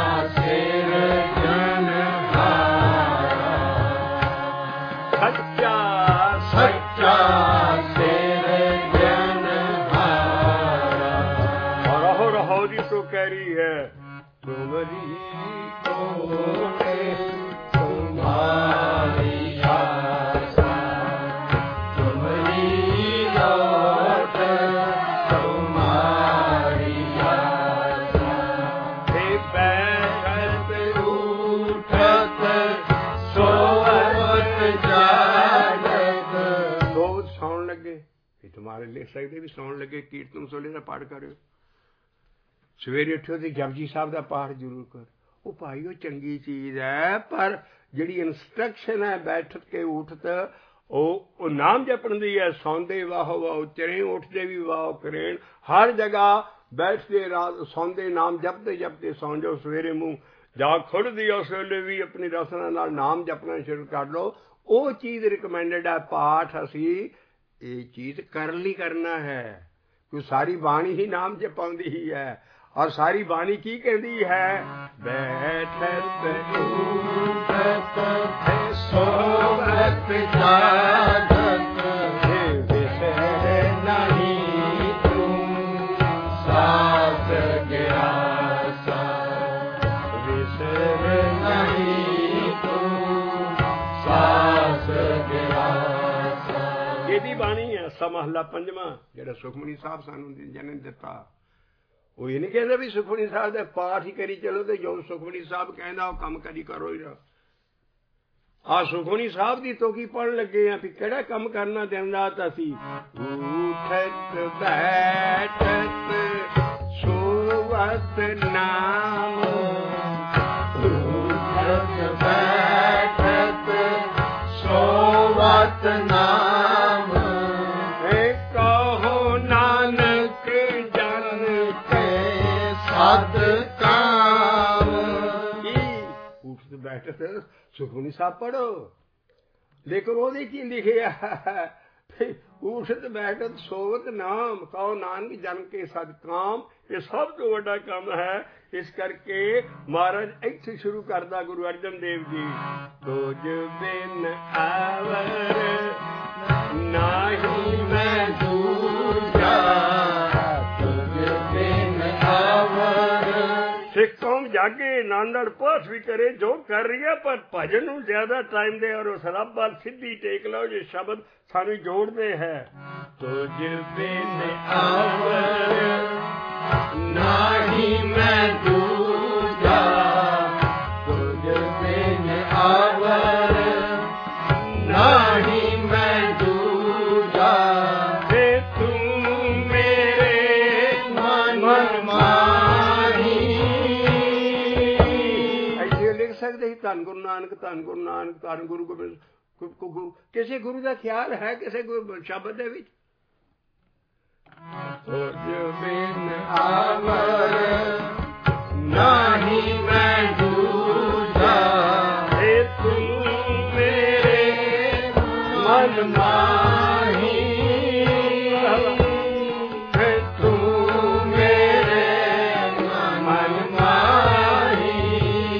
ਲਿਖ ਸਕਦੇ ਵੀ ਸੌਣ ਲੱਗੇ ਕੀਰਤਨ ਸੋਲੇ ਦਾ ਪਾਠ ਕਰਿਓ, ਸਵੇਰੇ ਉੱਠਿਓ ਤੇ ਜਪਜੀ ਸਾਹਿਬ ਦਾ ਪਾਠ ਜ਼ਰੂਰ ਕਰ। ਉਹ ਭਾਈ ਉਹ ਚੰਗੀ ਚੀਜ਼ ਹੈ, ਪਰ ਜਿਹੜੀ ਇਨਸਟਰਕਸ਼ਨ ਹੈ ਬੈਠ ਕੇ ਉੱਠਤ ਉਹ ਨਾਮ ਜਪਣ ਦੀ ਹੈ। ਸੌਂਦੇ ਵਾਹੋ ਵਾਹ ਚਰੇ, ਉੱਠਦੇ ਵੀ ਵਾਹ ਕਰੇਣ। ਹਰ ਜਗ੍ਹਾ ਬੈਠਦੇ ਰਾਤ ਸੌਂਦੇ ਨਾਮ ਜਪਦੇ ਜਪਦੇ ਸੌਂ ਜਾਓ। ਸਵੇਰੇ ਮੂੰਹ ਜਾ ਖੁੱਲਦੀ ਉਸ ਵੇਲੇ ਵੀ ਆਪਣੀ ਰਸਨਾ ਨਾਲ ਨਾਮ ਜਪਣਾ ਸ਼ੁਰੂ ਕਰ ਲਓ। ਉਹ ਚੀਜ਼ ਰਿਕਮੈਂਡਡ ਹੈ। ਪਾਠ ਅਸੀਂ ਇਹ ਚੀਜ਼ ਕਰਨ ਲਈ ਕਰਨਾ ਹੈ, ਕਿਉਂ ਸਾਰੀ ਬਾਣੀ ਹੀ ਨਾਮ ਜਪਾਉਂਦੀ ਹੀ ਹੈ। ਔਰ ਸਾਰੀ ਬਾਣੀ ਕੀ ਕਹਿੰਦੀ ਹੈ? ਬੈਠਤ ਉਠਤ ਸੋਵਤ ਜਾਗਤ ਵਿਸਰ ਨਹੀਂ ਤੂੰ ਸਾਸ ਗਿਆਸਾ, ਵਿਸਰ ਨਹੀਂ ਤੂੰ ਸਾਸ ਗਿਆਸਾ। ਇਹਦੀ ਬਾਣੀ ਹੈ। ਸਾ ਮਹਲਾ ਪੰਜਵਾਂ ਜਿਹੜਾ ਸੁਖਮਨੀ ਸਾਹਿਬ ਸਾਨੂੰ ਜਨਮ ਦਿੱਤਾ। ਉਹ ਇਹ ਨਹੀਂ ਕਹਿੰਦਾ ਵੀ ਸੁਖਮਨੀ ਸਾਹਿਬ ਦਾ ਪਾਠ ਹੀ ਕਰੀ ਚਲੋ ਤੇ ਜੋ ਸੁਖਮਨੀ ਸਾਹਿਬ ਕਹਿੰਦਾ ਉਹ ਕੰਮ ਕਰੀ ਕਰੋ ਹੀ ਨਾ। ਆ ਸੁਖਮਨੀ ਸਾਹਿਬ ਦੀ ਤੋਕੀ ਪੜ੍ਹਨ ਲੱਗੇ ਆ ਵੀ ਕਿਹੜਾ ਕੰਮ ਕਰਨਾ ਦਿੰਦਾ ਤਾਂ ਅਸੀਂ ਉਠਤ ਬੈਠਤ ਸੋਵਤ ਨਾਮ, ਉਠਤ ਬੈਠਤ ਸੋਵਤ ਨਾਮ, ਕਹੋ ਨਾਨਕ ਜਨ ਕੇ ਸਤ ਕਾਮ। ਉਠਤ ਬੈਠਤ ਸੁਖਮਨੀ ਸਾਹਿਬ ਪੜੋ, ਲੇਕਿਨ ਉਹਦੇ ਕੀ ਲਿਖਿਆ? ਊਠਤ ਬੈਠਤ ਸੋਵਤ ਨਾਮ, ਕਹੋ ਨਾਨਕ ਜਨ ਕੇ ਸਦ ਕਾਮ। ਇਹ ਸਭ ਤੋਂ ਵੱਡਾ ਕੰਮ ਹੈ। ਇਸ ਕਰਕੇ ਮਹਾਰਾਜ ਇੱਥੇ ਸ਼ੁਰੂ ਕਰਦਾ ਗੁਰੂ ਅਰਜਨ ਦੇਵ ਜੀ, ਤੁਝ ਬਿਨ ਆਵਰ ਨਾਹੀ ਮੈਂ ਦੂਜਾ, ਤੁਝ ਬਿਨ ਆਵਰ। ਸਿੱਖ ਕੌਮ ਜਾਗੇ, ਨਾਨੜ ਪਾਠ ਵੀ ਕਰੇ ਜੋ ਕਰ ਰਹੀ ਹੈ, ਪਰ ਭਜਨ ਨੂੰ ਜ਼ਿਆਦਾ ਟਾਈਮ ਦੇ ਔਰ ਉਸ ਰੱਬ ਵੱਲ ਸਿੱਧੀ ਟੇਕ ਲਓ। ਜੇ ਸ਼ਬਦ ਸਾਨੂੰ ਜੋੜਦੇ ਹੈ, ਤੁਝ ਬਿਨ ਆਵਰ ਨਾਹੀ ਮੈਂ ਦੂਜਾ, ਤੁਝ ਬਿਨ ਆਵਰ ਨਾਹੀ ਮੈਂ ਦੂਜਾ, ਤੇ ਤੂੰ ਮੇਰੇ ਮਨ ਮਾਹੀ। ਇੱਥੇ ਲਿਖ ਸਕਦੇ ਸੀ ਧੰਨ ਗੁਰੂ ਨਾਨਕ, ਧੰਨ ਗੁਰੂ ਨਾਨਕ, ਧੰਨ ਗੁਰੂ ਗੋਬਿੰਦ। ਕਿਸੇ ਗੁਰੂ ਦਾ ਖਿਆਲ ਹੈ ਕਿਸੇ ਸ਼ਬਦ ਦੇ ਵਿੱਚ? ਤੁਝ ਬਿਨ ਆਵਰ ਨਾਹੀ ਮੈਂ ਦੂਜਾ, ਏ ਤੂੰ ਮੇਰੇ ਮਨ ਮਾਹੀ, ਏ ਤੂੰ ਮੇਰੇ ਮਨ ਮਾਹੀ।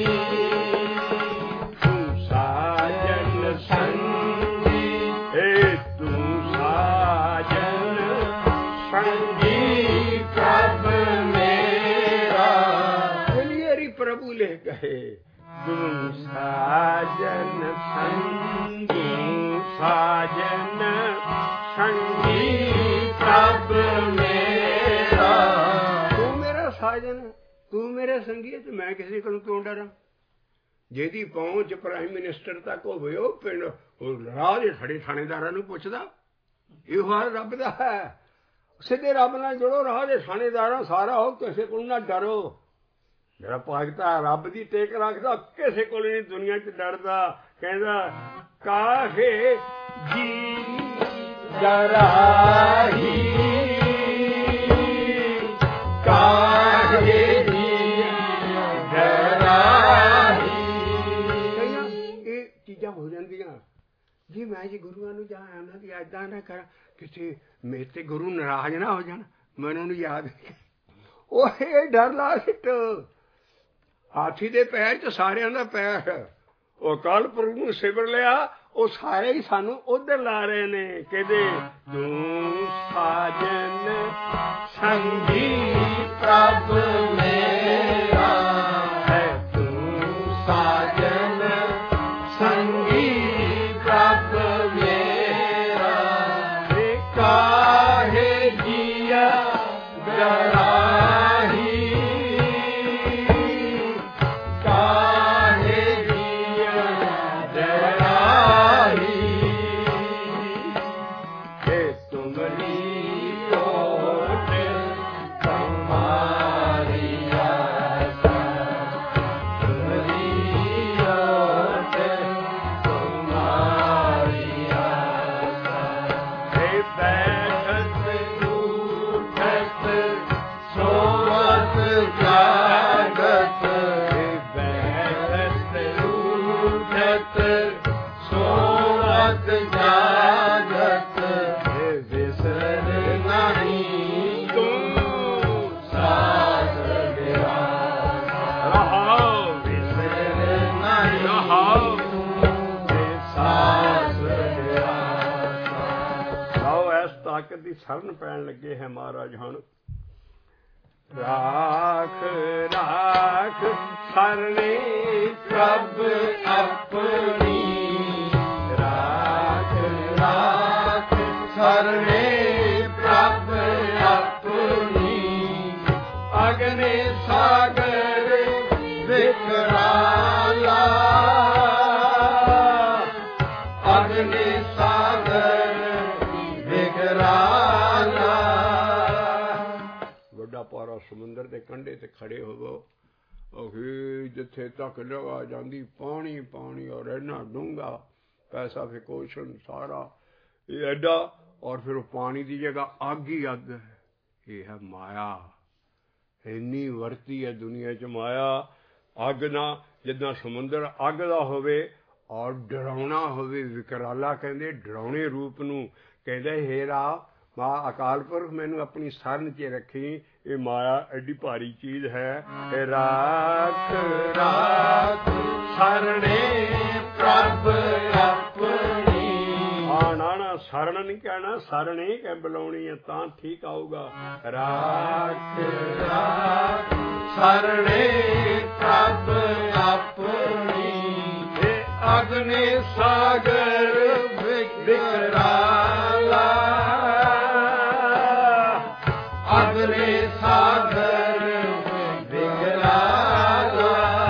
ਤੂੰ ਸਾਜਨ ਸੰਗੀ, ਏ ਤੂੰ ਸਾਜਨ ਸੰਗੀ ਪ੍ਰਭ ਮੇਰਾ। ਬੋਲੀਏ ਪ੍ਰਭੂ ਲੈ ਕਹੇ, ਤੂੰ ਸਾਜਨ ਸੰਗੀ, ਸਾਜਨ ਸੰਗੀ ਪ੍ਰਭ ਮੇਰਾ। ਤੂੰ ਮੇਰਾ ਸਾਜਨ, ਤੂੰ ਮੇਰੇ ਸੰਗੀ, ਤੇ ਮੈਂ ਕਿਸੇ ਕੋਲੋਂ ਕਿਉਂ ਡਰਾਂ? ਜਿਹਦੀ ਪਹੁੰਚ ਪ੍ਰਾਈਮ ਮਿਨਿਸਟਰ ਤੱਕ ਹੋਵੇ, ਉਹ ਪਿੰਡ ਰਾਹ ਦੇ ਸਾਡੇ ਥਾਣੇਦਾਰਾਂ ਨੂੰ ਪੁੱਛਦਾ। ਇਹੋ ਹਾਲ ਰੱਬ ਦਾ ਹੈ। ਸਿੱਧੇ ਰੱਬ ਨਾਲ ਜੁੜੋ, ਰਾਹ ਦੇ ਥਾਣੇਦਾਰਾਂ ਸਾਰਾ ਹੋ, ਕਿਸੇ ਕੋਲ ਨਾ ਡਰੋ। ਜਿਹੜਾ ਭਗਤਾ ਰੱਬ ਦੀ ਟੇਕ ਰੱਖਦਾ, ਕਿਸੇ ਕੋਲ ਨਹੀਂ ਦੁਨੀਆ 'ਚ ਡਰਦਾ। ਕਹਿੰਦਾ ਕਾਹੇ ਜੀ ਡਰਾਹੀ, ਕਾਹੇ ਜੀ ਡਰਾਹੀ। ਇਹ ਚੀਜ਼ਾਂ ਹੋ ਜਾਂਦੀਆਂ ਜੀ। ਮੈਂ ਜੀ ਗੁਰੂਆਂ ਨੂੰ ਜਾਂ ਉਹਨਾਂ ਦੀ ਏਦਾਂ ਨਾ ਕਰਾਂ, ਕਿਸੇ ਮੇਰੇ ਤੇ ਗੁਰੂ ਨਾਰਾਜ਼ ਨਾ ਹੋ ਜਾਣ, ਮੈਂ ਉਹਨਾਂ ਨੂੰ ਯਾਦ। ਉਹ ਇਹ ਡਰ ਲਾ ਸਿੱਟ। ਹਾਥੀ ਦੇ ਪੈਰ 'ਚ ਸਾਰਿਆਂ ਦਾ ਪੈਰ। ਉਹ ਕੱਲ ਪ੍ਰਭੂ ਨੂੰ ਸਿਮਰ ਲਿਆ, ਉਹ ਸਾਰੇ ਹੀ ਸਾਨੂੰ ਉਧਰ ਲਾ ਰਹੇ ਨੇ। ਕਹਿੰਦੇ ਤੂੰ ਸਾਜਨ ਸੰਗੀ ਪ੍ਰਭ ਮੇਰਾ, ਹੈ ਤੂੰ ਸਾਜਨ ਸੰਗੀ ਪ੍ਰਭ ਮੇਰਾ। ਕਾਹੇ ਜੀਆ ਡਰਾਹੀ, ਕਾਹੇ ਜੀਆ ਡਰਾਹੀ। ਇਹ ਤੁਮਰੀ ਕੋਟ ਤੁਮਾਰੀ ਆਸਾ, ਤੁਮਰੀ ਕੋਟ ਤੁਮਾਰੀ ਆਸਾ। ਇਹ ਬੈਠਤ ਉਠਤ ਸੋਵਤ ਜਾਗਤ, ਬੈਠਤ ਉਠਤ ਸੋਵਤ ਜਾਗਤ, ਵਿਸਰ ਨਹੀਂ ਤੂੰ ਸਾਧ ਮੇਰਾ। ਰਹਾਉ ਵਿਸਰ ਨਹੀਂ, ਰਹਾਉ ਤੂੰ ਸਾਧ ਮੇਰਾ। ਆਓ ਇਸ ਤਾਕਤ ਦੀ ਸ਼ਰਨ ਪੈਣ ਲੱਗੇ ਹੈ ਮਹਾਰਾਜ ਹੁਣ। ਰਾਖ ਰਾਖ ਸਰਨੇ ਪ੍ਰਭ ਆਪਣੀ, ਰਾਖ ਰਾਖ ਸਰਨੇ ਪ੍ਰਭ ਆਪਣੀ। ਅਗਨੇ ਸਾਗਰ ਵਿਕਰਾਲਾ, ਅਗਨੇ ਸਾਗਰ ਵਿਕਰਾਲਾ। ਵੱਡਾ ਪਾਰਾ ਸਮੁੰਦਰ ਦੇ ਕੰਢੇ ਤੇ ਖੜੇ ਹੋਵੋ, ਉਹੀ ਜਿੱਥੇ ਤੱਕ ਲਗਾ ਜਾਂਦੀ ਪਾਣੀ ਪਾਣੀ, ਔਰ ਇੰਨਾ ਡੂੰਘਾ ਪੈਸੀਫਿਕ ਓਸ਼ਨ ਸਾਰਾ ਇਹ ਐਡਾ, ਔਰ ਫਿਰ ਉਹ ਪਾਣੀ ਦੀ ਜਗ੍ਹਾ ਅੱਗ ਹੀ ਅੱਗ ਹੈ। ਇਹ ਹੈ ਮਾਇਆ। ਇੰਨੀ ਵਰਤੀ ਹੈ ਦੁਨੀਆ 'ਚ ਮਾਇਆ। ਅੱਗ ਨਾ ਜਿੱਦਾਂ ਸਮੁੰਦਰ ਅੱਗ ਦਾ ਹੋਵੇ ਔਰ ਡਰਾਉਣਾ ਹੋਵੇ, ਵਿਕਰਾਲਾ ਕਹਿੰਦੇ ਡਰਾਉਣੇ ਰੂਪ ਨੂੰ ਕਹਿੰਦੇ ਹੇ ਰਾਮ ਮਾਂ ਅਕਾਲ ਪੁਰਖ ਮੈਨੂੰ ਆਪਣੀ ਸਰਨ 'ਚ ਰੱਖੀ, ਇਹ ਮਾਇਆ ਐਡੀ ਭਾਰੀ ਚੀਜ਼ ਹੈ। ਰਾਖ ਰਾਖ ਸਰਣੇ ਪ੍ਰਭ ਆਪਣੀ। ਆਣਾ ਨਾ ਸਰਨ ਨਹੀਂ ਕਹਿਣਾ, ਸਰਣੇ ਕਹਿ ਬੁਲਾਉਣੀ ਹੈ ਤਾਂ ਠੀਕ ਆਊਗਾ। ਰਾਖ ਰਾਖ ਸਰਣੇ ਪ੍ਰਭ ਆਪਣੀ, ਇਹ ਅਗਨੀ ਸਾਗਰ ਵਿਕਰਾਲਾ, ਅਗਨੀ ਸਾਗਰ ਵਿਕਰਾਲਾ।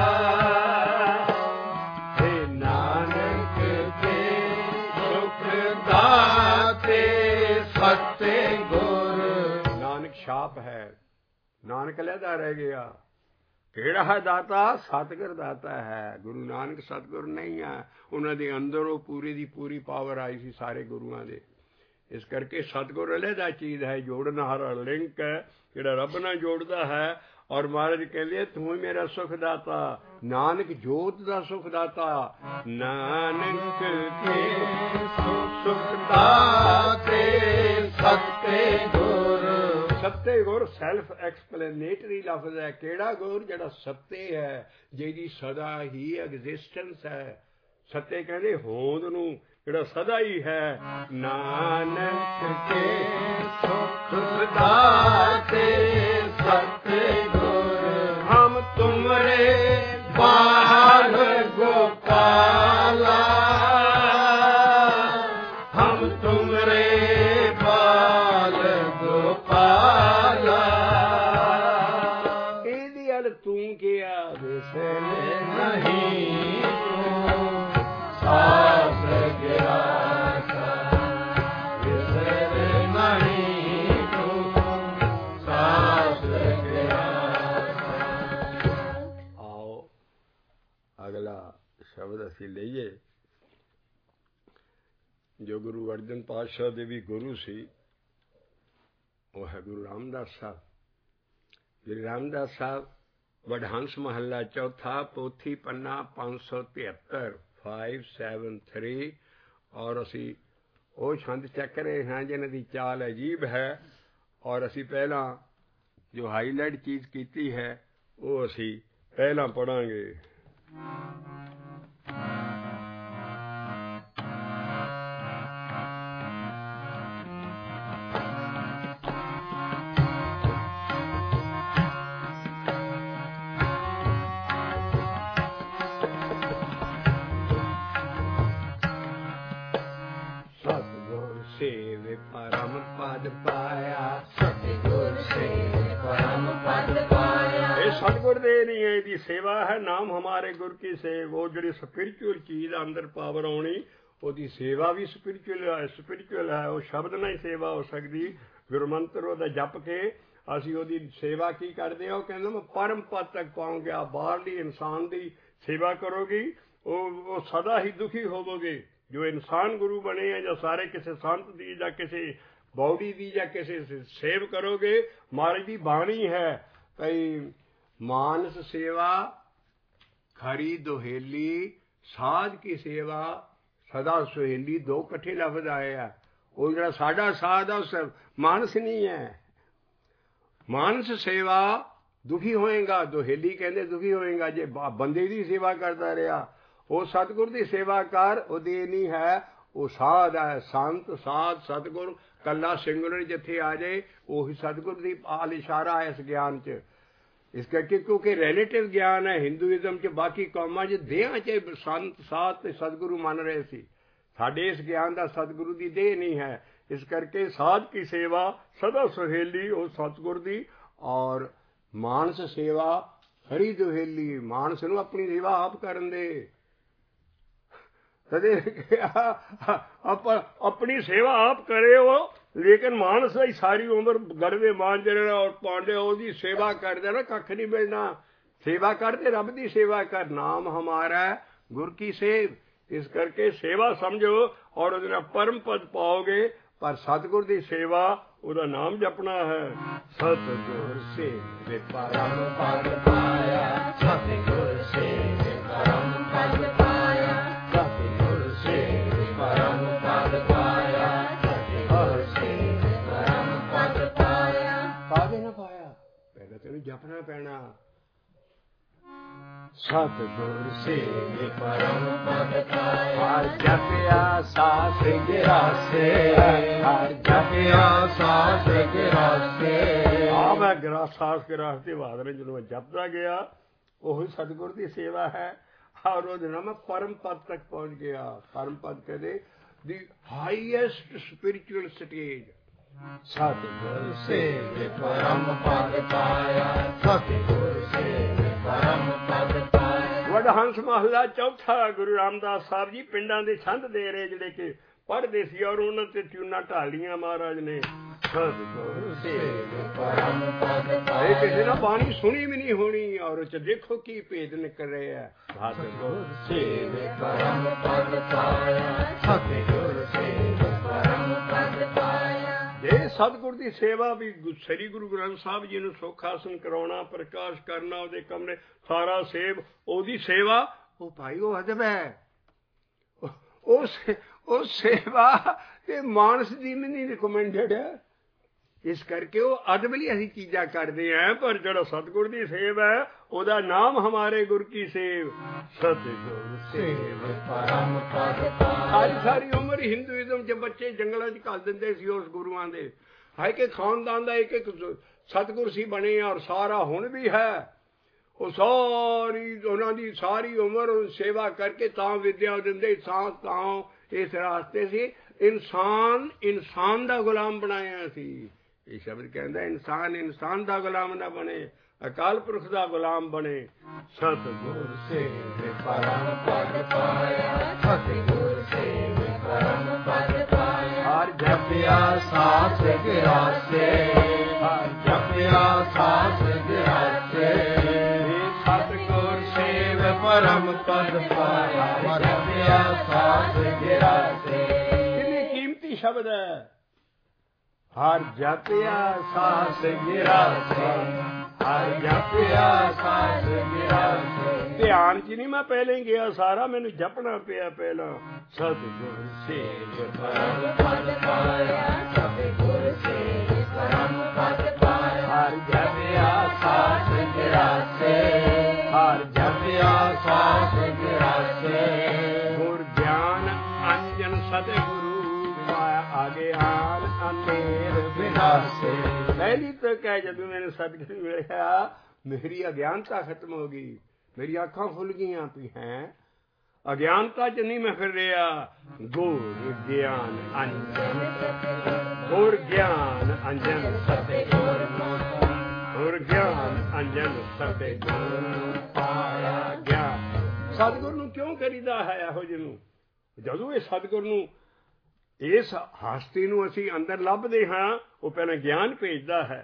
हे ਨਾਨਕ ਕੇ ਸੁਖ ਦਾਤੇ ਸੱਚੇ ਗੁਰ। ਨਾਨਕ ਛਾਪ ਹੈ, ਨਾਨਕ ਲਹਿਦਾ ਰਹਿ ਗਿਆ। ਕਿਹੜਾ ਹੈ ਦਾਤਾ? ਸਤਿਗੁਰ ਦਾਤਾ ਹੈ। ਗੁਰੂ ਨਾਨਕ ਸਤਿਗੁਰ ਨਹੀਂ ਹੈ। ਉਹਨਾਂ ਦੇ ਅੰਦਰੋਂ ਪੂਰੀ ਦੀ ਪੂਰੀ ਪਾਵਰ ਆਈ ਸੀ ਸਾਰੇ ਗੁਰੂਆਂ ਦੇ। ਇਸ ਕਰਕੇ ਸਤਿਗੁਰ ਅਲੱਗਾ ਚੀਜ਼ ਹੈ, ਜੋੜਨ ਹਾਰਾ ਲਿੰਕ ਹੈ ਜਿਹੜਾ ਰੱਬ ਨਾਲ ਜੋੜਦਾ ਹੈ। ਔਰ ਮਹਾਰਾਜ ਕਹਿੰਦੇ ਤੂੰ ਹੀ ਮੇਰਾ ਸੁਖ ਦਾਤਾ, ਨਾਨਕ ਜੋਤ ਦਾ ਸੁਖ ਦਾਤਾ। ਨਾਨਕ ਕੇ ਸੁਖ ਦਾਤੇ ਸੱਚੇ ਗੁਰ। ਸੱਤੇ ਗੁਰ ਸੈਲਫ ਐਕਸਪਲੇਨੇਟਰੀ ਲਫ਼ਜ਼ ਹੈ। ਕਿਹੜਾ ਗੁਰ? ਜਿਹੜਾ ਸੱਤੇ ਹੈ, ਜਿਹਦੀ ਸਦਾ ਹੀ ਐਗਜ਼ਿਸਟੈਂਸ ਹੈ। ਸੱਤੇ ਕਹਿੰਦੇ ਹੋਂਦ ਨੂੰ, ਜਿਹੜਾ ਸਦਾ ਹੀ ਹੈ। ਨਾਨਕ ਕੇ ਸੁਖ ਦਾਤੇ ਸੱਚੇ ਗੁਰ। ਹਮ ਤੁਮਰੇ ਬਾਲ ਗੋਪਾਲਾ, ਹਮ ਤੁਮਰੇ ਬਾਲ ਗੋਪਾਲਾ। ਇਹਦੀ ਅਲ ਤੂੰ ਕਿਹਾ ਵਿਸਰੇ ਨਹੀਂ ਤੂੰ ਸਾਸ ਗਿਆ ਵਿਸਰੇ ਨਹੀਂ ਤੂੰ ਸਾਸ ਗਿਆ। ਆਓ ਅਗਲਾ ਸ਼ਬਦ ਅਸੀਂ ਲਈਏ ਜੋ ਗੁਰੂ ਅਰਜਨ ਪਾਤਸ਼ਾਹ ਦੇ ਵੀ ਗੁਰੂ ਸੀ, ਉਹ ਹੈ ਗੁਰੂ ਰਾਮਦਾਸ ਸਾਹਿਬ। ਗੁਰੂ ਰਾਮਦਾਸ ਸਾਹਿਬ ਵਡਹੰਸ ਮਹੱਲਾ ਚੌਥਾ, ਪੋਥੀ ਪੰਨਾ 573 573। ਔਰ ਅਸੀਂ ਉਹ ਛੰਦ ਚੱਕ ਰਹੇ ਹਾਂ ਜਿਹਨਾਂ ਦੀ ਚਾਲ ਅਜੀਬ ਹੈ। ਔਰ ਅਸੀਂ ਪਹਿਲਾਂ ਜੋ ਹਾਈਲਾਈਟ ਚੀਜ਼ ਕੀਤੀ ਹੈ ਉਹ ਅਸੀਂ ਪਹਿਲਾਂ ਪੜ੍ਹਾਂਗੇ। परम पद पाया सतगुर से परम पद पाया। ये सतगुर दे नहीं है, दी सेवा है। नाम हमारे गुर की सेव। वो जी स्पिरिचुअल चीज अंदर पावर आनी, ਉਹਦੀ ਸੇਵਾ ਵੀ ਸਪਿਰਿਚੁਅਲ ਹੈ। ਉਹ ਸ਼ਬਦ ਨਾਲ ਹੀ ਸੇਵਾ ਹੋ ਸਕਦੀ। ਗੁਰੂ ਮੰਤਰ ਉਹਦਾ ਜਪ ਕੇ ਅਸੀਂ ਉਹਦੀ ਸੇਵਾ ਕੀ ਕਰਦੇ ਹਾਂ? ਉਹ ਕਹਿੰਦਾ ਮੈਂ ਪਰਮ ਪਦ ਤੱਕ ਪਾਉਂਗਾ। ਬਾਹਰਲੀ ਇਨਸਾਨ ਦੀ ਸੇਵਾ ਕਰੋਗੀ ਉਹ ਸਦਾ ਹੀ ਦੁਖੀ ਹੋਵੋਗੇ। ਜੋ ਇਨਸਾਨ ਗੁਰੂ ਬਣੇ ਆ, ਜਾਂ ਸਾਰੇ ਕਿਸੇ ਸੰਤ ਦੀ ਜਾਂ ਕਿਸੇ ਬੌੜੀ ਦੀ ਜਾਂ ਕਿਸੇ ਸੇਵ ਕਰੋਗੇ। ਮਹਾਰਾਜ ਦੀ ਬਾਣੀ ਹੈ ਭਈ ਮਾਨਸ ਸੇਵਾ ਖਰੀ ਦੁਹੇਲੀ, ਸਾਧ ਕੀ ਸੇਵਾ ਸਦਾ ਸੁਹੇਲੀ। ਦੋ ਇਕੱਠੇ ਲਫ਼ਜ਼ ਆਏ ਆ। ਉਹ ਜਿਹੜਾ ਸਾਡਾ ਸਾਧ ਆ ਉਹ ਮਾਨਸ ਨਹੀਂ ਹੈ। ਮਾਨਸ ਸੇਵਾ ਦੁਖੀ ਹੋਏਗਾ, ਦੁਹੇਲੀ ਕਹਿੰਦੇ ਦੁਖੀ ਹੋਏਗਾ ਜੇ ਬੰਦੇ ਦੀ ਸੇਵਾ ਕਰਦਾ ਰਿਹਾ। ਉਹ ਸਤਿਗੁਰ ਦੀ ਸੇਵਾ ਕਰ, ਉਹਦੀ ਨਹੀਂ ਹੈ। ਉਹ ਸਾਧ ਹੈ, ਸੰਤ ਸਾਧ ਸਤਿਗੁਰ। ਕੱਲਾ ਸਿੰਗੂਲਰ ਜਿੱਥੇ ਆ ਜਾਏ ਉਹੀ ਸਤਿਗੁਰ ਦੀ ਆਲ ਇਸ਼ਾਰਾ ਹੈ ਇਸ ਗਿਆਨ 'ਚ। ਇਸ ਕਰਕੇ ਕਿਉਂਕਿ ਰਿਲੇਟਿਵ ਗਿਆਨ ਹੈ ਹਿੰਦੂਇਜ਼ਮ 'ਚ। ਬਾਕੀ ਕੌਮਾਂ 'ਚ ਦੇਹਾਂ 'ਚ ਸੰਤ ਸਾਧ ਤੇ ਸਤਿਗੁਰੂ ਮੰਨ ਰਹੇ ਸੀ। ਸਾਡੇ ਇਸ ਗਿਆਨ ਦਾ ਸਤਿਗੁਰੂ ਦੀ ਦੇਹ ਨਹੀਂ ਹੈ। ਇਸ ਕਰਕੇ ਸਾਧ ਕੀ ਸੇਵਾ ਸਦਾ ਸੁਹੇਲੀ ਉਹ ਸਤਿਗੁਰ ਦੀ। ਔਰ ਮਾਨਸ ਸੇਵਾ ਖਰੀ ਦੁਹੇਲੀ, ਮਾਨਸ ਨੂੰ ਆਪਣੀ ਸੇਵਾ ਆਪ ਕਰਨ ਦੇ। अपनी सेवा आप करे हो, लेकिन मानस ही सारी उम्र गड़वे मांझ रहना और पांडे ओदी सेवा कर देना, कख नहीं मिलना। सेवा करते रब की सेवा कर। नाम हमारा गुर की सेव। इस करके सेवा समझो और उसने परम पद पाओगे। पर सतगुर की सेवा ਉਹਦਾ नाम जपना है। सतगुर से परम पद पाया, सतगुर से परम पद पाया, सतगुर से परम पद पाया, लिखना पैना। सतगुर सेवे परम पद पाया, हर जपया सास गिरासे, हर जपया सास गिरासे। मैं सास गिरासे बहादुर जो मैं जपता गया वही सतगुर की सेवा है। और वो दिन मैं परम पद तक पहुंच गया। परम पद कहते दी हाईएस्ट स्पिरिचुअल स्टेज। सतगुर सेवे परम पद पाया, सतगुर सेवे परम पद पाया। वडहंस महला चौथा गुरु रामदास साहब जी पिंडां दे छंद दे रहे जिहड़े कि पढ़दे सी और उन्हां ते ट्यूनां ढालियां महाराज ने। सतगुर सेवे परम पद पाया। किसी ने बाणी सुनी भी नहीं होनी और देखो की भेद निकल रहे हैं। सतगुर सेवे परम पद पाया, सतगुर सेवे परम पद पाया। जे सतगुर की सेवा भी श्री गुरु ग्रंथ साहब जी ने सुखासन कराना, प्रकाश करना, ਉਹਦੇ कमरे सारा सेव ਉਹਦੀ सेवा ਉਹ भाई ਉਹ अदब है। ਉਹ सेवा ਤੇ ਮਾਨਸ ਦੀ ਵੀ ਨਹੀਂ ਰਿਕਮੈਂਡਡ ਹੈ। ਇਸ ਕਰਕੇ ਉਹ ਅਦਬ ਲਈ ਅਸੀਂ ਚੀਜ਼ਾਂ ਕਰਦੇ ਹਾਂ। ਪਰ ਜਿਹੜਾ ਸਤਿਗੁਰ ਦੀ ਸੇਵ ਹੈ ਉਹਦਾ ਨਾਮ ਹਮਾਰੇ ਗੁਰ ਕੀ ਸੇਵ। ਸਤਿਗੁਰ ਸੇਵ ਪਰਮ ਪਦ ਪਾਇਆ। ਸਾਰੀ ਉਮਰ ਹਿੰਦੂਇਜ਼ਮ 'ਚ ਬੱਚੇ ਜੰਗਲਾਂ 'ਚ ਘੱਲ ਦਿੰਦੇ ਸੀ ਉਸ ਗੁਰੂਆਂ ਦੇ। ਹੈ ਕਿ ਖਾਨਦਾਨ ਦਾ ਇੱਕ ਸਤਿਗੁਰ ਸੀ ਬਣੇ ਔਰ ਸਾਰਾ ਹੁਣ ਵੀ ਹੈ। ਉਹ ਸਾਰੀ ਉਹਨਾਂ ਦੀ ਸਾਰੀ ਉਮਰ ਸੇਵਾ ਕਰਕੇ ਤਾਂ ਵਿਦਿਆ ਦਿੰਦੇ ਤਾਂ ਇਸ ਰਾਸਤੇ ਸੀ। ਇਨਸਾਨ ਦਾ ਗੁਲਾਮ ਬਣਾਇਆ ਸੀ। ਇਹ ਸ਼ਬਦ ਕਹਿੰਦਾ ਇਨਸਾਨ ਦਾ ਗੁਲਾਮ ਨਾ ਬਣੇ, ਅਕਾਲ ਪੁਰਖ ਦਾ ਗੁਲਾਮ ਬਣੇ। ਸਤਿਗੁਰ ਸੇਵੇ ਪਰਮ ਪਦ ਪਾਇਆ, ਸਤਿਗੁਰ ਸੇਵੇ ਪਰਮ ਪਦ ਪਾਇਆ। ਹਰ ਜਪਿਆ ਸਾਸ ਗਿਰਾਸੇ, ਹਰ ਜਪਿਆ ਸਾਸ ਗਿਰਾਸੇ। ਸਤਿਗੁਰ ਸੇਵੇ ਪਰਮ ਪਦ ਪਾਇਆ, ਹਰ ਜਪਿਆ ਸਾਸ ਗਿਰਾਸੇ। ਕਿੰਨੀ ਕੀਮਤੀ ਸ਼ਬਦ ਹੈ। हर जपिया सास गिरासे, हर जपिया सास गिरासे। ध्यान च नहीं मैं पहले गया, सारा मैनू जपना पिया पहला। सतगुर सेव परम पद पाया, सतगुर सेव परम पद पाया। हर जपिया सास गिरासे, हर जपिया सास गिरासे। गुर ज्ञान अंजन सतगुरु आगे आन अंधेर विनाशे। पहली तो कह जदों मैंने सतगुरु मिलिया मेरी अज्ञानता खत्म हो गई, मेरी अखां खुल गई भी हैं। अज्ञानता च नहीं मैं फिर रहा। गुर ज्ञान अंजन, गुर ज्ञान अंजन सतगुर, गुर ज्ञान अंजन सतगुर पाया ज्ञान। सतगुर नूं क्यों करीदा है ਇਹੋ ਜਿਹੇ ਨੂੰ? ਜਦੋਂ ਇਹ ਸਤਗੁਰ ਨੂੰ ਇਸ ਹਸਤੀ ਨੂੰ ਅਸੀਂ ਅੰਦਰ ਲੱਭਦੇ ਹਾਂ ਉਹ ਪਹਿਲਾਂ ਗਿਆਨ ਭੇਜਦਾ ਹੈ।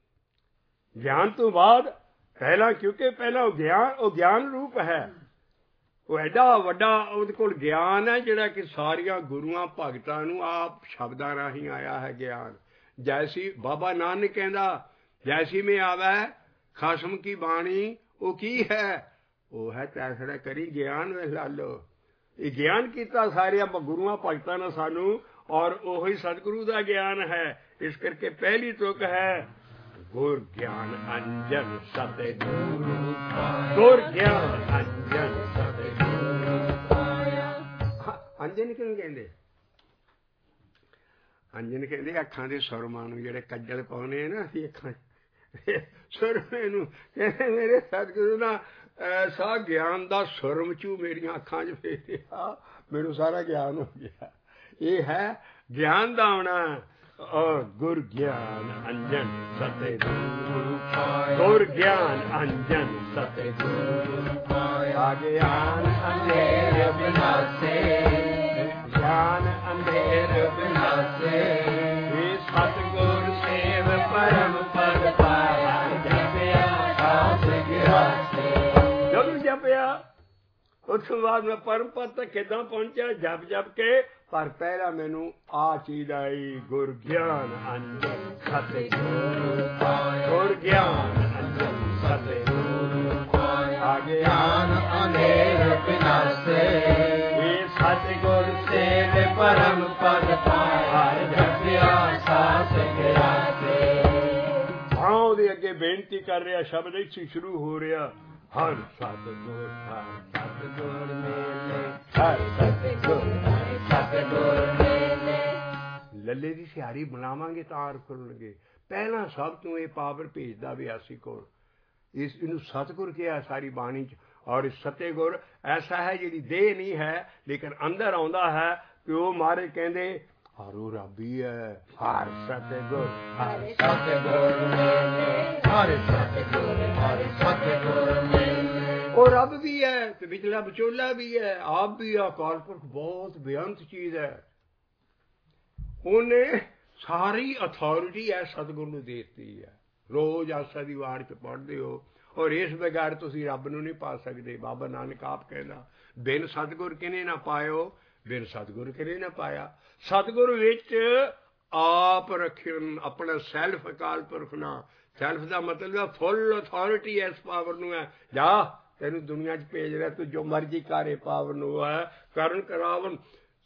ਗਿਆਨ ਤੋਂ ਬਾਅਦ ਪਹਿਲਾਂ ਕਿਉਂਕਿ ਪਹਿਲਾਂ ਉਹ ਗਿਆਨ ਰੂਪ ਹੈ। ਉਹ ਐਡਾ ਵੱਡਾ ਉਹਦੇ ਕੋਲ ਗਿਆਨ ਹੈ ਜਿਹੜਾ ਕਿ ਸਾਰੀਆਂ ਗੁਰੂਆਂ ਭਗਤਾਂ ਨੂੰ ਆਪ ਸ਼ਬਦਾਂ ਰਾਹੀਂ ਆਇਆ ਹੈ ਗਿਆਨ। ਜੈਸੀ ਬਾਬਾ ਨਾਨਕ ਕਹਿੰਦਾ ਜੈਸੀ ਮੈਂ ਆਵੈ ਖਸਮ ਕੀ ਬਾਣੀ ਉਹ ਕੀ ਹੈ? ਉਹ ਹੈ ਤੈਸੜਾ ਕਰੀ ਗਿਆਨ ਵੇਖ ਲਾ ਲਓ। ਇਹ ਗਿਆਨ ਕੀਤਾ ਸਾਰਿਆਂ ਗੁਰੂਆਂ ਭਗਤਾਂ ਨੇ ਸਾਨੂੰ ਔਰ ਉਹੀ ਸਤਿਗੁਰੂ ਦਾ ਗਿਆਨ ਹੈ। ਇਸ ਕਰਕੇ ਪਹਿਲੀ ਤੁਕ ਹੈ ਗੁਰ ਗਿਆਨ ਅੰਜਨ ਸਤਿਗੁਰੂ, ਗੁਰ ਗਿਆਨ ਅੰਜਨ ਸਤਿਗੁਰੂ ਪਾਇਆ। ਅੰਜਨ ਕਿਉਂ ਕਹਿੰਦੇ? ਅੰਜਨ ਕਹਿੰਦੇ ਅੱਖਾਂ ਦੇ ਸੁਰਮਾਂ ਨੂੰ ਜਿਹੜੇ ਕੱਜਲ ਪਾਉਣੇ ਨਾ ਅਸੀਂ ਅੱਖਾਂ ਸੁਰਮੇ ਨੂੰ ਕਹਿੰਦੇ ਮੇਰੇ ਸਤਿਗੁਰੂ ਨਾਲ ਐਸਾ ਗਿਆਨ ਦਾ ਸੁਰਮਚੂ ਮੇਰੀਆਂ ਅੱਖਾਂ 'ਚ ਫੇਰਿਆ ਮੈਨੂੰ ਸਾਰਾ ਗਿਆਨ ਹੋ ਗਿਆ। ਇਹ ਹੈ ਗਿਆਨ ਦਾ ਆਉਣਾ। ਔਰ ਗੁਰ ਗਿਆਨ ਅੰਜਨ ਸਤਿਗੁਰੂ ਪਾਇਆ, ਗੁਰ ਗਿਆਨ ਅੰਜਨ ਸਤਿਗੁਰੂ ਪਾਇਆ। ਗਿਆਨ ਅੰਧੇਰ ਵਿਨਾਸੇ, ਗਿਆਨ ਅੰਧੇਰ ਵਿਨਾਸੇ। ਇਹ ਸਤਿਗੁਰ ਸੇਵ ਪਰਮ ਪਦ ਪਾਇਆ, ਜਪਿਆ ਸਾਸ ਗਿਰਾਸੇ। ਜਦੋਂ ਜਪਿਆ ਉਸ ਤੋਂ ਬਾਅਦ ਮੈਂ ਪਰਮ ਪਦ ਤੱਕ ਕਿੱਦਾਂ ਪਹੁੰਚਿਆ? ਜਪ ਜਪ ਕੇ। ਪਰ ਪਹਿਲਾਂ ਮੈਨੂੰ ਆ ਚੀਜ਼ ਆਈ ਗੁਰ ਗਿਆਨ ਅੰਜਨ ਸਤਿਗੁਰੂ ਪਾਇਆ, ਗੁਰ ਗਿਆਨ ਅੰਜਨ ਸਤਿਗੁਰੂ ਪਾਇਆ। ਗਿਆਨ ਅੰਧੇਰ ਵਿਨਾਸੇ, ਇਹ ਸਤਿਗੁਰ ਸੇਵ ਪਰਮ ਪਦ ਪਾਇਆ, ਜਪਿਆ ਸਾਸ ਗਿਰਾਸੇ। ਉਹਦੇ ਅੱਗੇ ਬੇਨਤੀ ਕਰ ਰਿਹਾ, ਸ਼ਬਦ ਇੱਥੇ ਸ਼ੁਰੂ ਹੋ ਰਿਹਾ, ਹਰ ਸਤਿਗੁਰ ਮੇਲੇ, ਹਰ ਸਤਿਗੁਰ ਮੇਲੇ। ਲੱਲੇ ਦੀ ਸਿਹਾਰੀ ਬਣਾਵਾਂਗੇ ਤਾਂ ਅਰ ਖੁੱਲਣਗੇ। ਪਹਿਲਾਂ ਸਭ ਤੋਂ ਇਹ ਪਾਵਰ ਭੇਜਦਾ ਵਿਆਸੀ ਕੋਲ, ਇਹਨੂੰ ਸਤਿਗੁਰ ਕਿਹਾ ਸਾਰੀ ਬਾਣੀ 'ਚ। ਔਰ ਸਤਿਗੁਰ ਐਸਾ ਹੈ ਜਿਹੜੀ ਦੇਹ ਨਹੀਂ ਹੈ ਲੇਕਿਨ ਅੰਦਰ ਆਉਂਦਾ ਹੈ, ਪਿਓ ਮਾਰੇ ਕਹਿੰਦੇ ਹਰ ਉਹ ਰੱਬ ਹੀ ਹੈ। ਹਰ ਸਤਿਗੁਰ, ਹਰ ਸਤਿਗੁਰ ਮੇਲੇ, ਹਰ ਸਤਿਗੁਰ, ਹਰ ਸਤਿਗੁਰ ਮੇਲੇ। ਉਹ ਰੱਬ ਵੀ ਹੈ ਤੇ ਵਿਚਲਾ ਵਿਚੋਲਾ ਵੀ ਹੈ, ਆਪ ਵੀ ਹੈ। ਅਕਾਲ ਪੁਰਖ ਬਹੁਤ ਬੇਅੰਤ ਚੀਜ਼ ਹੈ। ਉਹਨੇ ਸਾਰੀ ਅਥਾਰਟੀ ਹੈ ਸਤਿਗੁਰ ਨੂੰ ਦੇ ਦਿੱਤੀ ਹੈ। ਰੋਜ਼ ਆਸਾ ਦੀ ਵਾਰ 'ਚ ਪੜ੍ਹਦੇ ਹੋ, ਔਰ ਇਸ ਬਗੈਰ ਤੁਸੀਂ ਰੱਬ ਨੂੰ ਨਹੀਂ ਪਾ ਸਕਦੇ। ਬਾਬਾ ਨਾਨਕ ਆਪ ਕਹਿੰਦਾ, ਬਿਨ ਸਤਿਗੁਰ ਕਿਨੇ ਨਾ ਪਾਇਓ, ਬਿਨ ਸਤਿਗੁਰ ਕਿਨੇ ਨਾ ਪਾਇਆ। ਸਤਿਗੁਰ ਵਿੱਚ ਆਪ ਰੱਖਿਓ ਆਪਣਾ ਸੈਲਫ। ਅਕਾਲ ਪੁਰਖ ਨਾਲ ਸੈਲਫ ਦਾ ਮਤਲਬ ਹੈ ਫੁੱਲ ਅਥਾਰਟੀ ਇਸ ਪਾਵਰ ਨੂੰ ਹੈ। ਜਾ ਤੈਨੂੰ ਦੁਨੀਆ 'ਚ ਭੇਜ ਰਿਹਾ, ਤੂੰ ਜੋ ਮਰਜ਼ੀ ਕਾਰੇ ਪਾਵਰ ਨੂੰ ਹੈ ਕਰਨ ਕਰਾਵਨ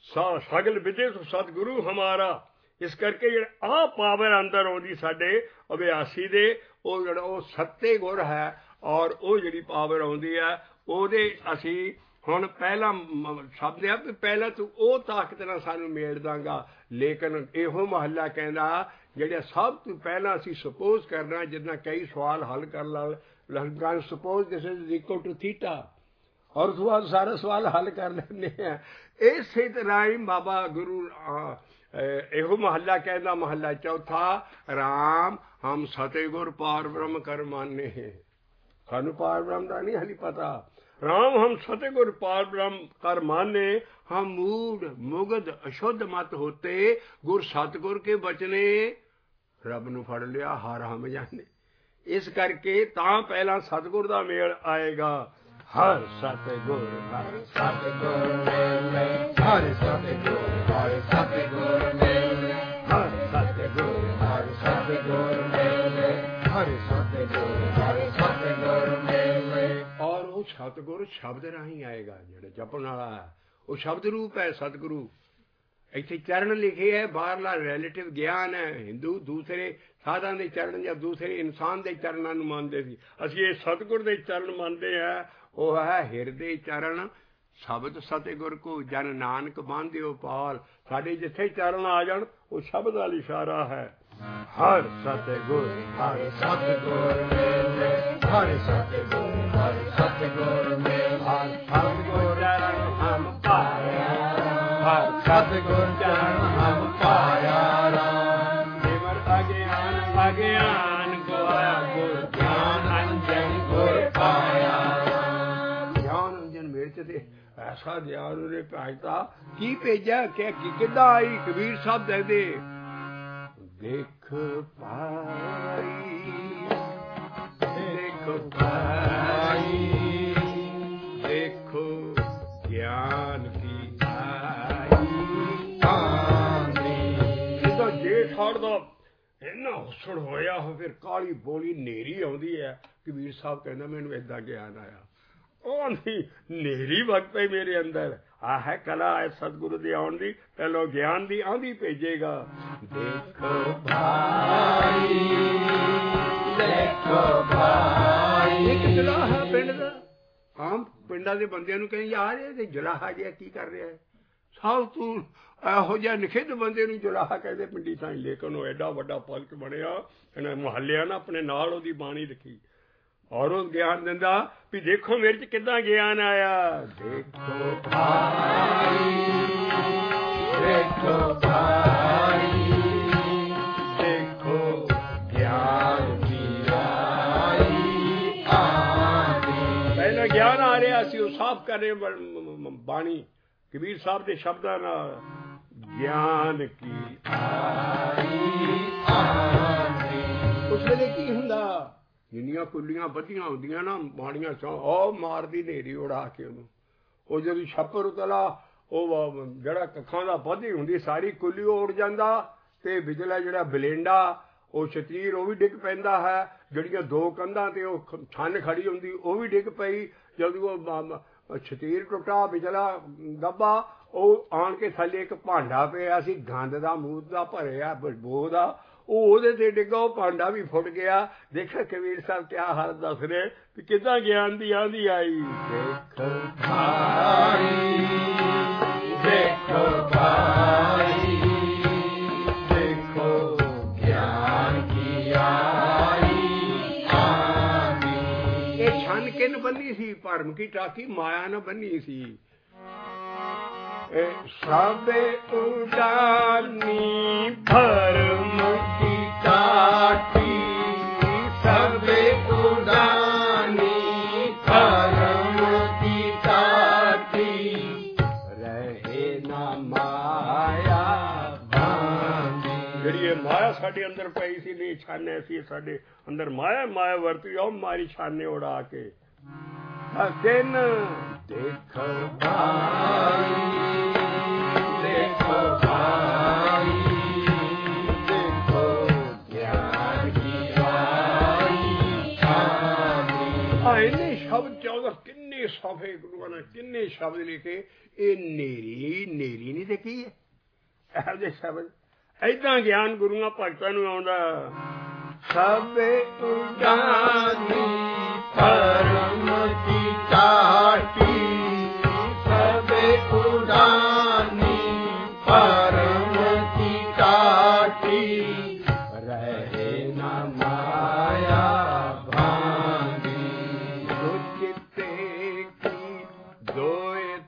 ਸਗਲ ਵਿਦੇ ਸਤਿਗੁਰੂ ਹਮਾਰਾ। ਇਸ ਕਰਕੇ ਜਿਹੜਾ ਆਹ ਪਾਵਰ ਅੰਦਰ ਆਉਂਦੀ ਸਾਡੇ ਅਭਿਆਸੀ ਦੇ, ਉਹ ਜਿਹੜਾ ਉਹ ਸੱਤੇ ਗੁਰ ਹੈ। ਔਰ ਉਹ ਜਿਹੜੀ ਪਾਵਰ ਆਉਂਦੀ ਹੈ ਉਹਦੇ ਅਸੀਂ ਹੁਣ ਪਹਿਲਾਂ ਸ਼ਬਦ ਹੈ ਵੀ ਪਹਿਲਾਂ ਤੂੰ ਉਹ ਤਾਕਤ ਨਾਲ ਸਾਨੂੰ ਮੇੜ ਦਾਂਗਾ। ਲੇਕਿਨ ਇਹੋ ਮਹੱਲਾ ਕਹਿੰਦਾ ਜਿਹੜਾ ਸਭ ਤੋਂ ਪਹਿਲਾਂ ਅਸੀਂ ਸਪੋਜ਼ ਕਰਨਾ, ਜਿੱਦਾਂ ਕਈ ਸਵਾਲ ਹੱਲ ਕਰ ਲਾ, suppose this is equal to theta, ਔਰ ਉਸ ਤੋਂ ਬਾਅਦ ਸਾਰੇ ਸਵਾਲ ਹੱਲ ਕਰ ਲੈਂਦੇ ਆ। ਇਸੇ ਤਰ੍ਹਾਂ ਹੀ ਬਾਬਾ ਗੁਰੂ ਇਹੋ ਮਹੱਲਾ ਕਹਿੰਦਾ, ਮਹੱਲਾ ਚੌਥਾ, ਰਾਮ ਹਮ ਸਤਿਗੁਰ ਪਾਰ ਬ੍ਰਹਮ ਕਰ ਮਾਨੇ। ਸਾਨੂੰ ਪਾਰ ਬ੍ਰਹਮ ਦਾ ਨਹੀਂ ਹਾਲੀ ਪਤਾ। ਰਾਮ ਹਮ ਸਤਿਗੁਰ ਪਾਰ ਬ੍ਰਹਮ ਕਰ ਮਾਨੇ, ਹਮ ਮੂੜ ਮੁਗਧ ਅਸ਼ੁੱਧ ਮਤ ਹੋਤੇ, ਗੁਰ ਸਤਿਗੁਰ ਕੇ ਬਚਨੇ। ਰੱਬ ਨੂੰ ਫੜ ਲਿਆ, ਹਰ ਹਮ ਜਾਣੇ। ਇਸ ਕਰਕੇ ਤਾਂ ਪਹਿਲਾਂ ਸਤਿਗੁਰ ਦਾ ਮੇਲ ਆਏਗਾ। ਹਰ ਸਤਿਗੁਰ, ਹਰ ਸਤਿਗੁਰ ਮੇਲੇ, ਹਰ ਸਤਿਗੁਰ, ਹਰ ਸਤਿਗੁਰ ਮੇਲੇ, ਹਰ ਸਤਿਗੁਰ, ਹਰ ਸਤਿਗੁਰ ਮੇਲੇ, ਹਰ ਸਤਿਗੁਰ, ਹਰ ਸਤਿਗੁਰ ਮੇਲੇ। ਔਰ ਉਹ ਸਤਿਗੁਰ ਸ਼ਬਦ ਰਾਹੀਂ ਆਏਗਾ, ਜਿਹੜਾ ਜਪਣ ਵਾਲਾ ਹੈ ਉਹ ਸ਼ਬਦ ਰੂਪ ਹੈ ਸਤਿਗੁਰੂ। ਇੱਥੇ ਚਰਨ ਲਿਖੇ ਹੈ, ਬਾਹਰਲਾ ਰਿਲੇਟਿਵ ਗਿਆਨ ਹੈ। ਹਿੰਦੂ ਦੂਸਰੇ ਸਾਧਾਂ ਦੇ ਚਰਨ ਜਾਂ ਦੂਸਰੇ ਇਨਸਾਨ ਦੇ ਚਰਨਾਂ ਨੂੰ ਮੰਨਦੇ ਸੀ, ਅਸੀਂ ਇਹ ਸਤਿਗੁਰ ਦੇ ਚਰਨ ਮੰਨਦੇ ਹਾਂ। ਉਹ ਹੈ ਹਿਰਦੇ ਚਰਨ ਸ਼ਬਦ ਸਤਿਗੁਰ ਕੋ, ਜਨ ਨਾਨਕ ਬਾਂਧਿਓ ਪਾਲ। ਸਾਡੇ ਜਿੱਥੇ ਚਰਨ ਆ ਜਾਣ ਉਹ ਸ਼ਬਦ ਵਾਲ ਇਸ਼ਾਰਾ ਹੈ। ਹਰ ਸਤਿਗੁਰ, ਹਰ ਸਤਿਗੁਰ ਮੇਲੇ, ਹਰ ਸਤਿਗੁਰ, ਹਰ ਸਤਿਗੁਰ ਮੇਲੇ, ਹਰ ਸਤਿਗੁਰ ਚਰਨ ਹਮ ਪਾਇਆ, ਹਰ ਸਤਿਗੁਰ ਚਰਨ ਹਮ ਪਾਇਆ ਰਾਮ। ਸਿਮਰ ਅਗਿਆਨ ਅਗਿਆਨ ਗਵਾਇਆ, ਗੁਰ ਗਿਆਨ ਅੰਜਨ ਗੁਰ ਪਾਇਆ ਰਾਮ। ਗਿਆਨ ਅੰਜਨ ਮਿਰਚ ਦੇ ਐਸਾ ਗਿਆਨ ਉਹਨੇ ਭੇਜਤਾ। ਕੀ ਭੇਜਿਆ ਕਿ ਕਿੱਦਾਂ ਆਈ? ਕਬੀਰ ਸਾਹਿਬ ਕਹਿੰਦੇ, ਦੇਖ ਪਾਈ, ਦੇਖ ਪਾਈ, ਦੇਖੋ ਗਿਆਨ ਕੀ ਆਈ ਆਂਦੀ। ਇਹਦਾ ਜੇ ਸਾੜਦਾ ਇੰਨਾ ਹੁਸੜ ਹੋਇਆ ਹੋ, ਫਿਰ ਕਾਲੀ ਬੋਲੀ ਨੇਰੀ ਆਉਂਦੀ ਹੈ। ਕਬੀਰ ਸਾਹਿਬ ਕਹਿੰਦਾ ਮੈਨੂੰ ਏਦਾਂ ਗਿਆਨ ਆਇਆ। ਉਹ ਆਂਦੀ ਨੇਰੀ ਵਕਤ ਪਈ ਮੇਰੇ ਅੰਦਰ। ਆਹ ਹੈ ਕਲਾ ਹੈ ਸਤਿਗੁਰੂ ਦੇ ਆਉਣ ਦੀ। ਪਹਿਲਾਂ ਗਿਆਨ ਦੀ ਆਂधी ਭੇਜੇਗਾ। ਦੇਖੋ ਭਾਈ, ਦੇਖੋ ਭਾਈ। ਇੱਕ ਜੁਲਾਹਾ ਪਿੰਡ ਦਾ, ਆਮ ਪਿੰਡਾਂ ਦੇ ਬੰਦਿਆਂ ਨੂੰ ਕਹਿੰਦੇ ਯਾਰ ਇਹ ਜੁਲਾਹਾ ਜਿਹਾ ਕੀ ਕਰ ਰਿਹਾ ਹੈ? ਸਭ ਤੂੰ ਇਹੋ ਜਿਹਾ ਨਿਖਿੱਧ ਬੰਦੇ ਨੂੰ ਜੁਲਾਹਾ ਕਹਿੰਦੇ ਪਿੰਡੀ ਥਾਂ। ਲੇਕਿਨ ਉਹ ਐਡਾ ਵੱਡਾ ਪਲਕ ਬਣਿਆ, ਇਹਨਾਂ ਮੁਹੱਲਿਆਂ ਨਾਲ ਆਪਣੇ ਨਾਲ ਉਹਦੀ ਬਾਣੀ ਲਿਖੀ। ਔਰ ਉਹ ਗਿਆਨ ਦਿੰਦਾ ਵੀ ਦੇਖੋ ਮੇਰੇ 'ਚ ਕਿੱਦਾਂ ਗਿਆਨ ਆਇਆ। ਦੇਖੋ ਭਾਈ, ਦੇਖੋ ਭਾਈ, ਦੇਖੋ ਗਿਆਨ ਕੀ ਆਈ ਆਂਦੀ। ਪਹਿਲਾਂ ਗਿਆਨ ਆ ਰਿਹਾ ਸੀ, ਉਹ ਸਾਫ਼ ਕਰ ਰਹੇ ਬਾਣੀ ਕਬੀਰ ਸਾਹਿਬ ਦੇ ਸ਼ਬਦਾਂ ਨਾਲ। ਗਿਆਨ ਕੀ ਆਈ ਆਂਦੀ। ਉਸ ਵੇਲੇ ਕੀ ਹੁੰਦਾ? ਜਿੰਨੀਆਂ ਕੁੱਲੀਆਂ ਬੱਧੀਆਂ ਹੁੰਦੀਆਂ ਨਾ ਮਾੜੀਆਂ ਚੋਂ, ਉਹ ਮਾਰਦੀ ਹਨੇਰੀ ਉਡਾ ਕੇ ਉਹਨੂੰ। ਉਹ ਜਦੋਂ ਛੱਪਰ ਉਤਲਾ, ਉਹ ਜਿਹੜਾ ਕੱਖਾਂ ਦਾ ਬੱਧੀ ਹੁੰਦੀ ਸਾਰੀ ਕੁੱਲੀ ਉਹ ਉੜ ਜਾਂਦਾ। ਤੇ ਵਿਚਲਾ ਜਿਹੜਾ ਬਲੇਂਡਾ ਉਹ ਸ਼ਤੀਰ ਉਹ ਵੀ ਡਿੱਗ ਪੈਂਦਾ ਹੈ। ਜਿਹੜੀਆਂ ਦੋ ਕੰਧਾਂ ਤੇ ਉਹ ਛੰਨ ਖੜੀ ਹੁੰਦੀ ਉਹ ਵੀ ਡਿੱਗ ਪਈ। ਜਦੋਂ ਉਹ ਸ਼ਤੀਰ ਟੁੱਟਾ, ਵਿਚਲਾ ਗੱਭਾ ਉਹ ਆਣ ਕੇ ਥੱਲੇ ਇੱਕ ਭਾਂਡਾ ਪਿਆ ਸੀ ਗੰਦ ਦਾ, ਮੂਤ ਦਾ ਭਰਿਆ, ਬਦਬੂ ਦਾ। ਉਹ ਉਹਦੇ ਤੇ ਡਿੱਗਾ, ਉਹ ਭਾਂਡਾ ਵੀ ਫੁੱਟ ਗਿਆ। ਦੇਖਿਆ ਕਬੀਰ ਸਾਹਿਬ ਕਿਆ ਹਾਲ ਦੱਸ ਰਹੇ ਵੀ ਕਿੱਦਾਂ ਗਿਆਨ ਦੀ ਆਂधी ਆਈ। ਦੇਖੋ ਭਾਈ, ਦੇਖੋ ਭਾਈ, ਦੇਖੋ ਗਿਆਨ ਕੀ ਆਈ ਆਂधी। ਇਹ ਛੰਨ ਕਿਨ ਬੰਨੀ ਸੀ? ਭਰਮ ਕੀ ਟਾਕੀ ਮਾਇਆ ਨਾਲ ਬੰਨੀ ਸੀ। ਸਭੇ ਉਡਾਨੀ ਭਰਮ ਕੀ ਟਾਕੀ, ਸਭੇ ਉਡਾਨੀ ਭਰਮ ਕੀ ਟਾਕੀ, ਰਹੇ ਨਾ ਮਾਇਆ ਬਾਂਧੀ। ਜਿਹੜੀ ਇਹ ਮਾਇਆ ਸਾਡੇ ਅੰਦਰ ਪਈ ਸੀ, ਨਹੀਂ ਛਾਨੇ ਸੀ ਸਾਡੇ ਅੰਦਰ ਮਾਇਆ, ਮਾਇਆ ਵਰਤੀ ਉਹ ਮਾਰੀ ਛਾਨੇ ਉਡਾ ਕੇ। ਕਿਨ ਦੇਖੋ ਭਾਈ, ਦੇਖੋ ਭਾਈ, ਦੇਖੋ ਗਿਆਨ ਕੀ ਆਈ ਆਂधी। ਇੰਨੇ ਸ਼ਬਦ 14 ਕਿੰਨੇ ਸਫੇ ਗੁਰੂਆਂ ਨੇ ਕਿੰਨੇ ਸ਼ਬਦ ਲਿਖੇ। ਇਹ ਨੇਰੀ ਨੇਰੀ ਨਹੀਂ ਤੇ ਕੀ ਹੈ ਇਹੋ ਜਿਹੇ ਸ਼ਬਦ। ਏਦਾਂ ਗਿਆਨ ਗੁਰੂਆਂ ਭਗਤਾਂ ਨੂੰ ਆਉਂਦਾ। ਸਭੇ ਉਡਾਨੀ ਭਰਮ ਕੀ ਟਾਟੀ, ਸਭੇ ਉਡਾਨੀ ਭਰਮ ਕੀ ਟਾਟੀ, ਰਹੇ ਨਾ ਮਾਇਆ ਬਾਂਧੀ। ਦੋ ਚਿੱਤੇ ਕੀ ਦੋਏ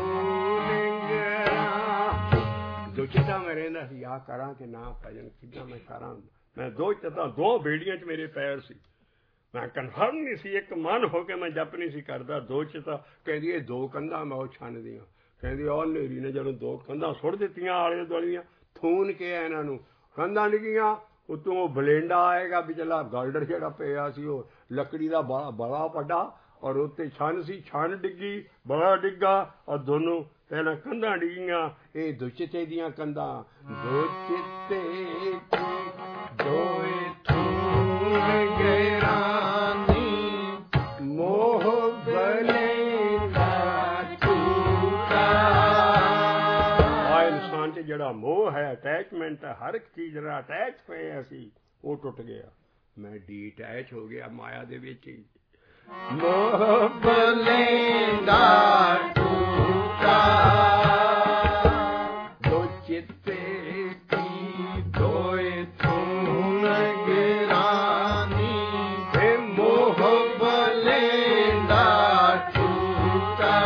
ਧੂਨਿੰਗਰਾ। ਦੋ ਚਿੱਤਾਂ ਮੈਂ ਰਹਿੰਦਾ ਸੀ, ਆਹ ਕਰਾਂ ਕਿ ਨਾ ਭਜਨ, ਕਿੱਦਾਂ ਮੈਂ ਕਰਾਂ। ਮੈਂ ਦੋ ਚਿੱਤਾਂ, ਦੋ ਬੇੜੀਆਂ 'ਚ ਮੇਰੇ ਪੈਰ ਸੀ। ਮੈਂ ਕਨਫਰਮ ਨਹੀਂ ਸੀ, ਇੱਕ ਮਨ ਹੋ ਕੇ ਮੈਂ ਜਪ ਨਹੀਂ ਸੀ ਕਰਦਾ। ਦੋ ਚਿੱਤਾਂ ਕਹਿੰਦੀ ਇਹ ਦੋ ਕੰਧਾਂ ਮੈਂ ਉਹ ਛੰਨ ਦੀਆਂ। ਕਹਿੰਦੀ ਉਹ ਨੇਰੀ ਨੇ ਜਦੋਂ ਦੋ ਕੰਧਾਂ ਸੁੱਟ ਦਿੱਤੀਆਂ ਆਲੇ ਦੁਆਲੀਆਂ, ਥੂਨ ਕੇ ਇਹਨਾਂ ਨੂੰ ਕੰਧਾਂ ਡਿੱਗੀਆਂ। ਉੱਤੋਂ ਉਹ ਬਲੇਂਡਾ ਆਏਗਾ ਵਿਚਲਾ ਗਾਲਡਰ ਜਿਹੜਾ ਪਿਆ ਸੀ, ਉਹ ਲੱਕੜੀ ਦਾ ਬੜਾ ਵੱਡਾ, ਔਰ ਉੱਤੇ ਛੰਨ ਸੀ। ਛੰਨ ਡਿੱਗੀ, ਬੜਾ ਡਿੱਗਾ, ਔਰ ਦੋਨੋਂ ਪਹਿਲਾਂ ਕੰਧਾਂ ਡਿੱਗੀਆਂ। ਇਹ ਦੋ ਚਿੱਤੇ ਦੀਆਂ ਕੰਧਾਂ। ਦੋ ਚਿੱਤੇ ਦੋਏ ਧੂਨ ਗੈਰਾਨੀ, ਮੋਹ ਬਲੇਂਦਾ ਟੂਟਾ। ਆ ਇਨਸਾਨ 'ਚ ਜਿਹੜਾ ਮੋਹ ਹੈ, ਅਟੈਚਮੈਂਟ ਹੈ, ਹਰ ਇੱਕ ਚੀਜ਼ ਜਿਹੜਾ ਅਟੈਚ ਹੋਏ ਅਸੀਂ, ਉਹ ਟੁੱਟ ਗਿਆ। ਮੈਂ ਡੀਅਟੈਚ ਹੋ ਗਿਆ ਮਾਇਆ ਦੇ ਵਿੱਚ ਹੀ। ਮੋਹ ਬਲੇਂਦਾ ਟੂਟਾ, ਦੋ ਚਿੱਤੇ ਕੀ ਦੋਏ ਧੂਨ ਗੈਰਾਨੀ, ਤੇ ਮੋਹ ਬਲੇਂਦਾ ਟੂਟਾ।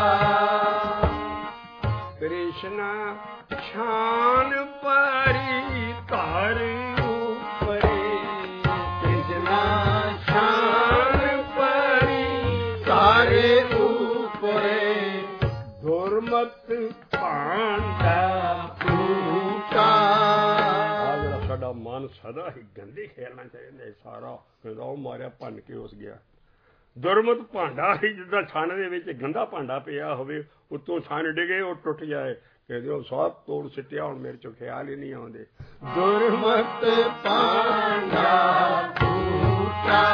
ਕ੍ਰਿਸ਼ਨਾ ਛਾਨ ਪਰੀ ਧਰ ਉਪਰੇ, ਕ੍ਰਿਸ਼ਨਾ ਛਾਨ ਪਰੀ ਧਰ ਉਪਰੇ, ਦੁਰਮਤ ਭਾਂਡਾ ਟੂਟਾ। ਆ ਜਿਹੜਾ ਸਾਡਾ ਮਨ ਸਦਾ ਹੀ ਗੰਦੇ ਖੇਲਣਾ ਚਾਹੀਦਾ ਸਾਰਾ, ਉਹ ਮਾਰਿਆ ਭੰਨ ਕੇ ਉਸ ਗਿਆ। ਦੁਰਮਤ ਭਾਂਡਾ ਹੀ ਜਿੱਦਾਂ ਛੰਨ ਦੇ ਵਿੱਚ ਗੰਦਾ ਭਾਂਡਾ ਪਿਆ ਹੋਵੇ, ਉੱਤੋਂ ਛੰਨ ਡਿਗੇ ਉਹ ਟੁੱਟ ਜਾਏ। ਕਹਿੰਦੇ ਉਹ ਸਭ ਤੋੜ ਸਿੱਟਿਆ, ਹੁਣ ਮੇਰੇ ਚੋਂ ਖਿਆਲ ਹੀ ਨਹੀਂ ਆਉਂਦੇ। ਦੁਰਮਤ ਭਾਂਡਾ ਟੂਟਾ,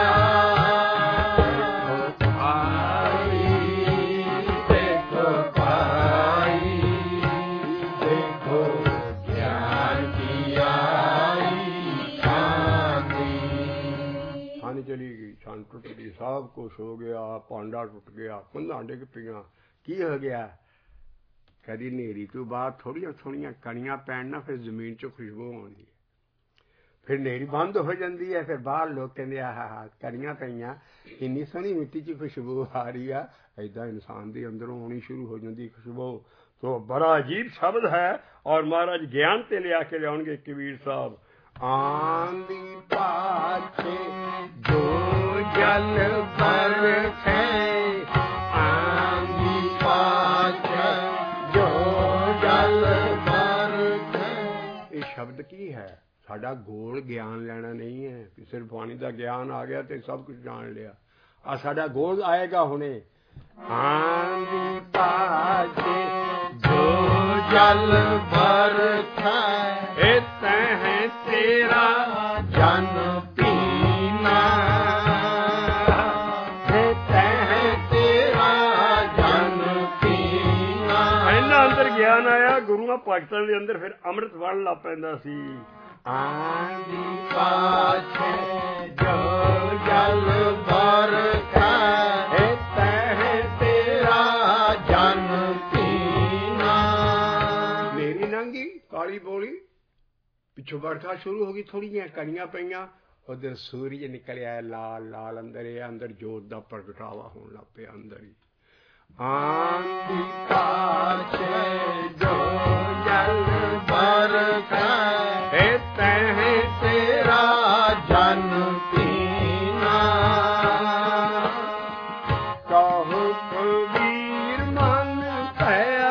ਦੇਖੋ ਭਾਈ, ਦੇਖੋ ਗਿਆਨ ਕੀ ਆਈ ਆਂधी। ਛੰਨ ਚਲੀ ਗਈ, ਛੰਨ ਟੁੱਟ ਗਈ, ਸਭ ਕੁਛ ਹੋ ਗਿਆ, ਭਾਂਡਾ ਟੁੱਟ ਗਿਆ, ਕੰਧਾਂ ਡਿੱਗ ਪਈਆਂ। ਕੀ ਹੋ ਗਿਆ? ਕਦੀ ਹਨੇਰੀ ਤੋਂ ਬਾਅਦ ਥੋੜ੍ਹੀਆਂ ਥੋੜ੍ਹੀਆਂ ਕਣੀਆਂ ਪੈਣ ਨਾ, ਫਿਰ ਜ਼ਮੀਨ 'ਚੋਂ ਖੁਸ਼ਬੂ ਆਉਂਦੀ ਹੈ। ਫਿਰ ਹਨੇਰੀ ਬੰਦ ਹੋ ਜਾਂਦੀ ਹੈ, ਫਿਰ ਬਾਹਰ ਲੋਕ ਕਹਿੰਦੇ ਆਹ ਕਣੀਆਂ ਪਈਆਂ, ਇੰਨੀ ਸੋਹਣੀ ਮਿੱਟੀ 'ਚ ਖੁਸ਼ਬੂ ਆ ਰਹੀ ਆ। ਏਦਾਂ ਇਨਸਾਨ ਦੇ ਅੰਦਰੋਂ ਆਉਣੀ ਸ਼ੁਰੂ ਹੋ ਜਾਂਦੀ ਖੁਸ਼ਬੂ। ਤੋ ਬੜਾ ਅਜੀਬ ਸ਼ਬਦ ਹੈ, ਔਰ ਮਹਾਰਾਜ ਗਿਆਨ ਤੇ ਲਿਆ ਕੇ ਲਿਆਉਣਗੇ ਕਬੀਰ ਸਾਹਿਬ। ਆਂਦੀ ਪਾਛੇ ਜੋ ਜਲ ਬਰਖੇ, ਆਂਦੀ ਪਾਛੇ ਜੋ ਜਲ ਬਰਖੇ। ਇਹ ਸ਼ਬਦ ਕੀ ਹੈ? ਸਾਡਾ ਗੋਲ ਗਿਆਨ ਲੈਣਾ ਨਹੀਂ ਹੈ ਕਿ ਸਿਰਫ ਪਾਣੀ ਦਾ ਗਿਆਨ ਆ ਗਿਆ ਤੇ ਸਭ ਕੁਝ ਜਾਣ ਲਿਆ। ਆ ਸਾਡਾ ਗੋਲ ਆਏਗਾ ਹੁਣੇ। ਆਂਦੀ ਪਾਛੇ ਜੋ ਜਲ ਬਰਖੇ, ਇਹ ਤੈਂ ਤੇਰਾ ਜਨ ਪੀਨਾ, ਇਹ ਤੈਂ ਤੇਰਾ ਜਨ ਪੀਨਾ। ਇਹਨਾਂ ਅੰਦਰ ਗਿਆਨ ਆਇਆ, ਗੁਰੂਆਂ ਭਗਤਾਂ ਦੇ ਅੰਦਰ ਫਿਰ ਅੰਮ੍ਰਿਤ ਵੜਨ ਲੱਗ ਪੈਂਦਾ ਸੀ। आंधी पाछे जो जल बरखै तह तेरा जन पीना। मेरी नंगी काली बोली पिछों बरखा शुरू हो गई, थोड़ी जिहियां कणियां पईयां, उधर सूरज निकलिया लाल लाल, अंदर जोत दा प्रगटावा होने लग पिया अंदर ही। आंधी पाछे जो जल बरखै तह तेरा जन पीना। कहो कुलवीर मन पया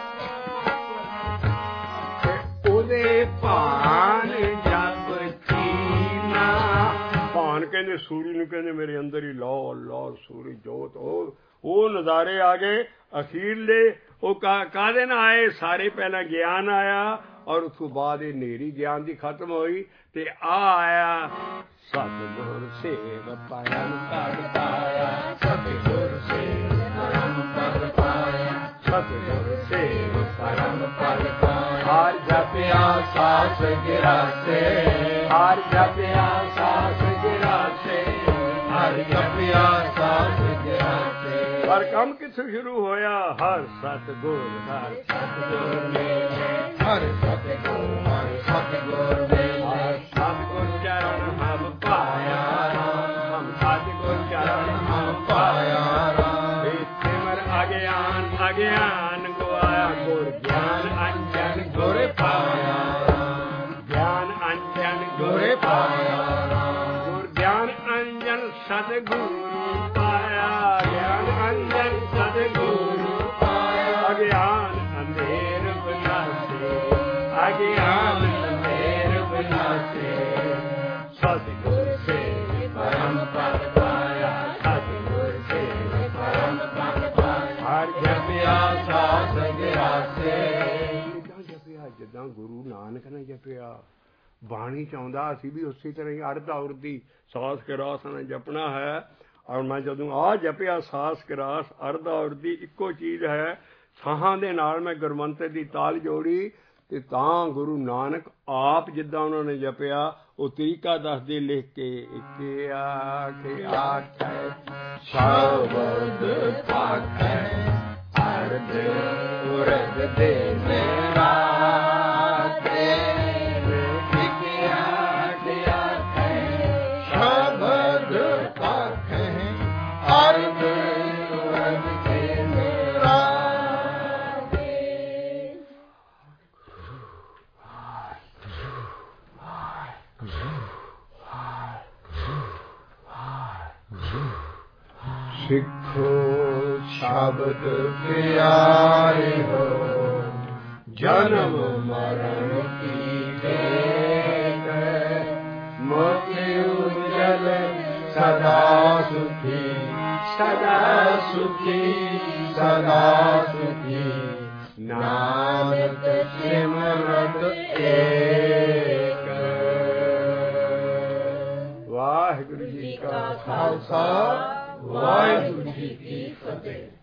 उदे भान जप चीना। भान कहंदे सूरज नूं, कहंदे मेरे अंदर ही लाल लाल सूरज जोत ਉਹ ਨਜ਼ਾਰੇ ਆ ਗਏ। ਅਖੀਰਲੇ ਉਹ ਕਾਹਦੇ ਨਾਲ ਆਏ? ਸਾਰੇ ਪਹਿਲਾਂ ਗਿਆਨ ਆਇਆ ਔਰ ਉਸ ਤੋਂ ਬਾਅਦ ਇਹ ਨੇਰੀ ਗਿਆਨ ਦੀ ਖਤਮ ਹੋਈ ਤੇ ਆ ਆਇਆ ਸਤਿਗੁਰ ਸੇਵ ਪਰਮ ਪਦ ਪਾਇਆ। ਸਤਿਗੁਰ ਸੇਵ ਪਰਮ ਪਦ ਪਾਇਆ। ਸਤਿਗੁਰ ਸੇਵ ਪਰਮ ਪਦ ਪਾਇਆ। ਹਰ ਜਪਿਆ ਸਾਸ ਗਿਰਾਸੇ। ਹਰ ਜਪਿਆ ਸਾਸ ਗਿਰਾਸੇ। ਹਰ ਜਪਿਆ ਸਾਸ ਗਿਰਾਸੇ। पर काम किथों शुरू होया? हर सतगुर हर सतगुर मेले। हर सतगुर मेले। हर सतगुर चरण हम पाया राम। हम सतगुर चरण हम पाया राम। सिमर अज्ञान अज्ञान गवाया गुर ज्ञान अंजन गुर पाया राम। ज्ञान अंजन गुर पाया राम। गुर ज्ञान अंजन सतगुरु पाया। ज्ञान अंजन सतगुरु पाया। अज्ञान अंधेर विनाशे। अज्ञान अंधेर विनाशे। सतगुर से परम पद पाया। सतगुर से परम पद पाया। हर जपिया सास गिरासे। जिद्दां जपिया जिद्दां गुरु नानक ने जपिया। ਬਾਣੀ ਚਾਹੁੰਦਾ ਅਸੀਂ ਵੀ ਉਸੇ ਤਰ੍ਹਾਂ ਹੀ ਅਰਧ ਔਰ ਦੀ ਸਾਸ ਕਿਰਾਸ ਨਾਲ ਜਪਣਾ ਹੈ। ਔਰ ਮੈਂ ਜਦੋਂ ਆ ਜਪਿਆ ਸਾਸ ਕਿਰਾਸ ਅਰਧ ਔਰ ਦੀ ਇੱਕੋ ਚੀਜ਼ ਹੈ, ਸਾਹਾਂ ਦੇ ਨਾਲ ਮੈਂ ਗੁਰਮੰਤਰ ਦੀ ਤਾਲ ਜੋੜੀ ਤੇ ਤਾਂ ਗੁਰੂ ਨਾਨਕ ਆਪ ਜਿੱਦਾਂ ਉਹਨਾਂ ਨੇ ਜਪਿਆ ਉਹ ਤਰੀਕਾ ਦੱਸਦੇ ਲਿਖ ਕੇ। ਇੱਕ ਆਖੇ ਆਖੈ ਸ਼ਬਦ ਪਾਖੈ ਅਰਧ ਉਰਧ ਦੇ ਮੇਰਾ। सिखो शब्द प्यारे हो जन्म मरण की देख। मोक्ष उज्जवल सदा सुखी सदा सुखी सदा सुखी। नानक सिमरत एक। वाहिगुरु जी का खालसा वाहिगुरु जी की फतेह।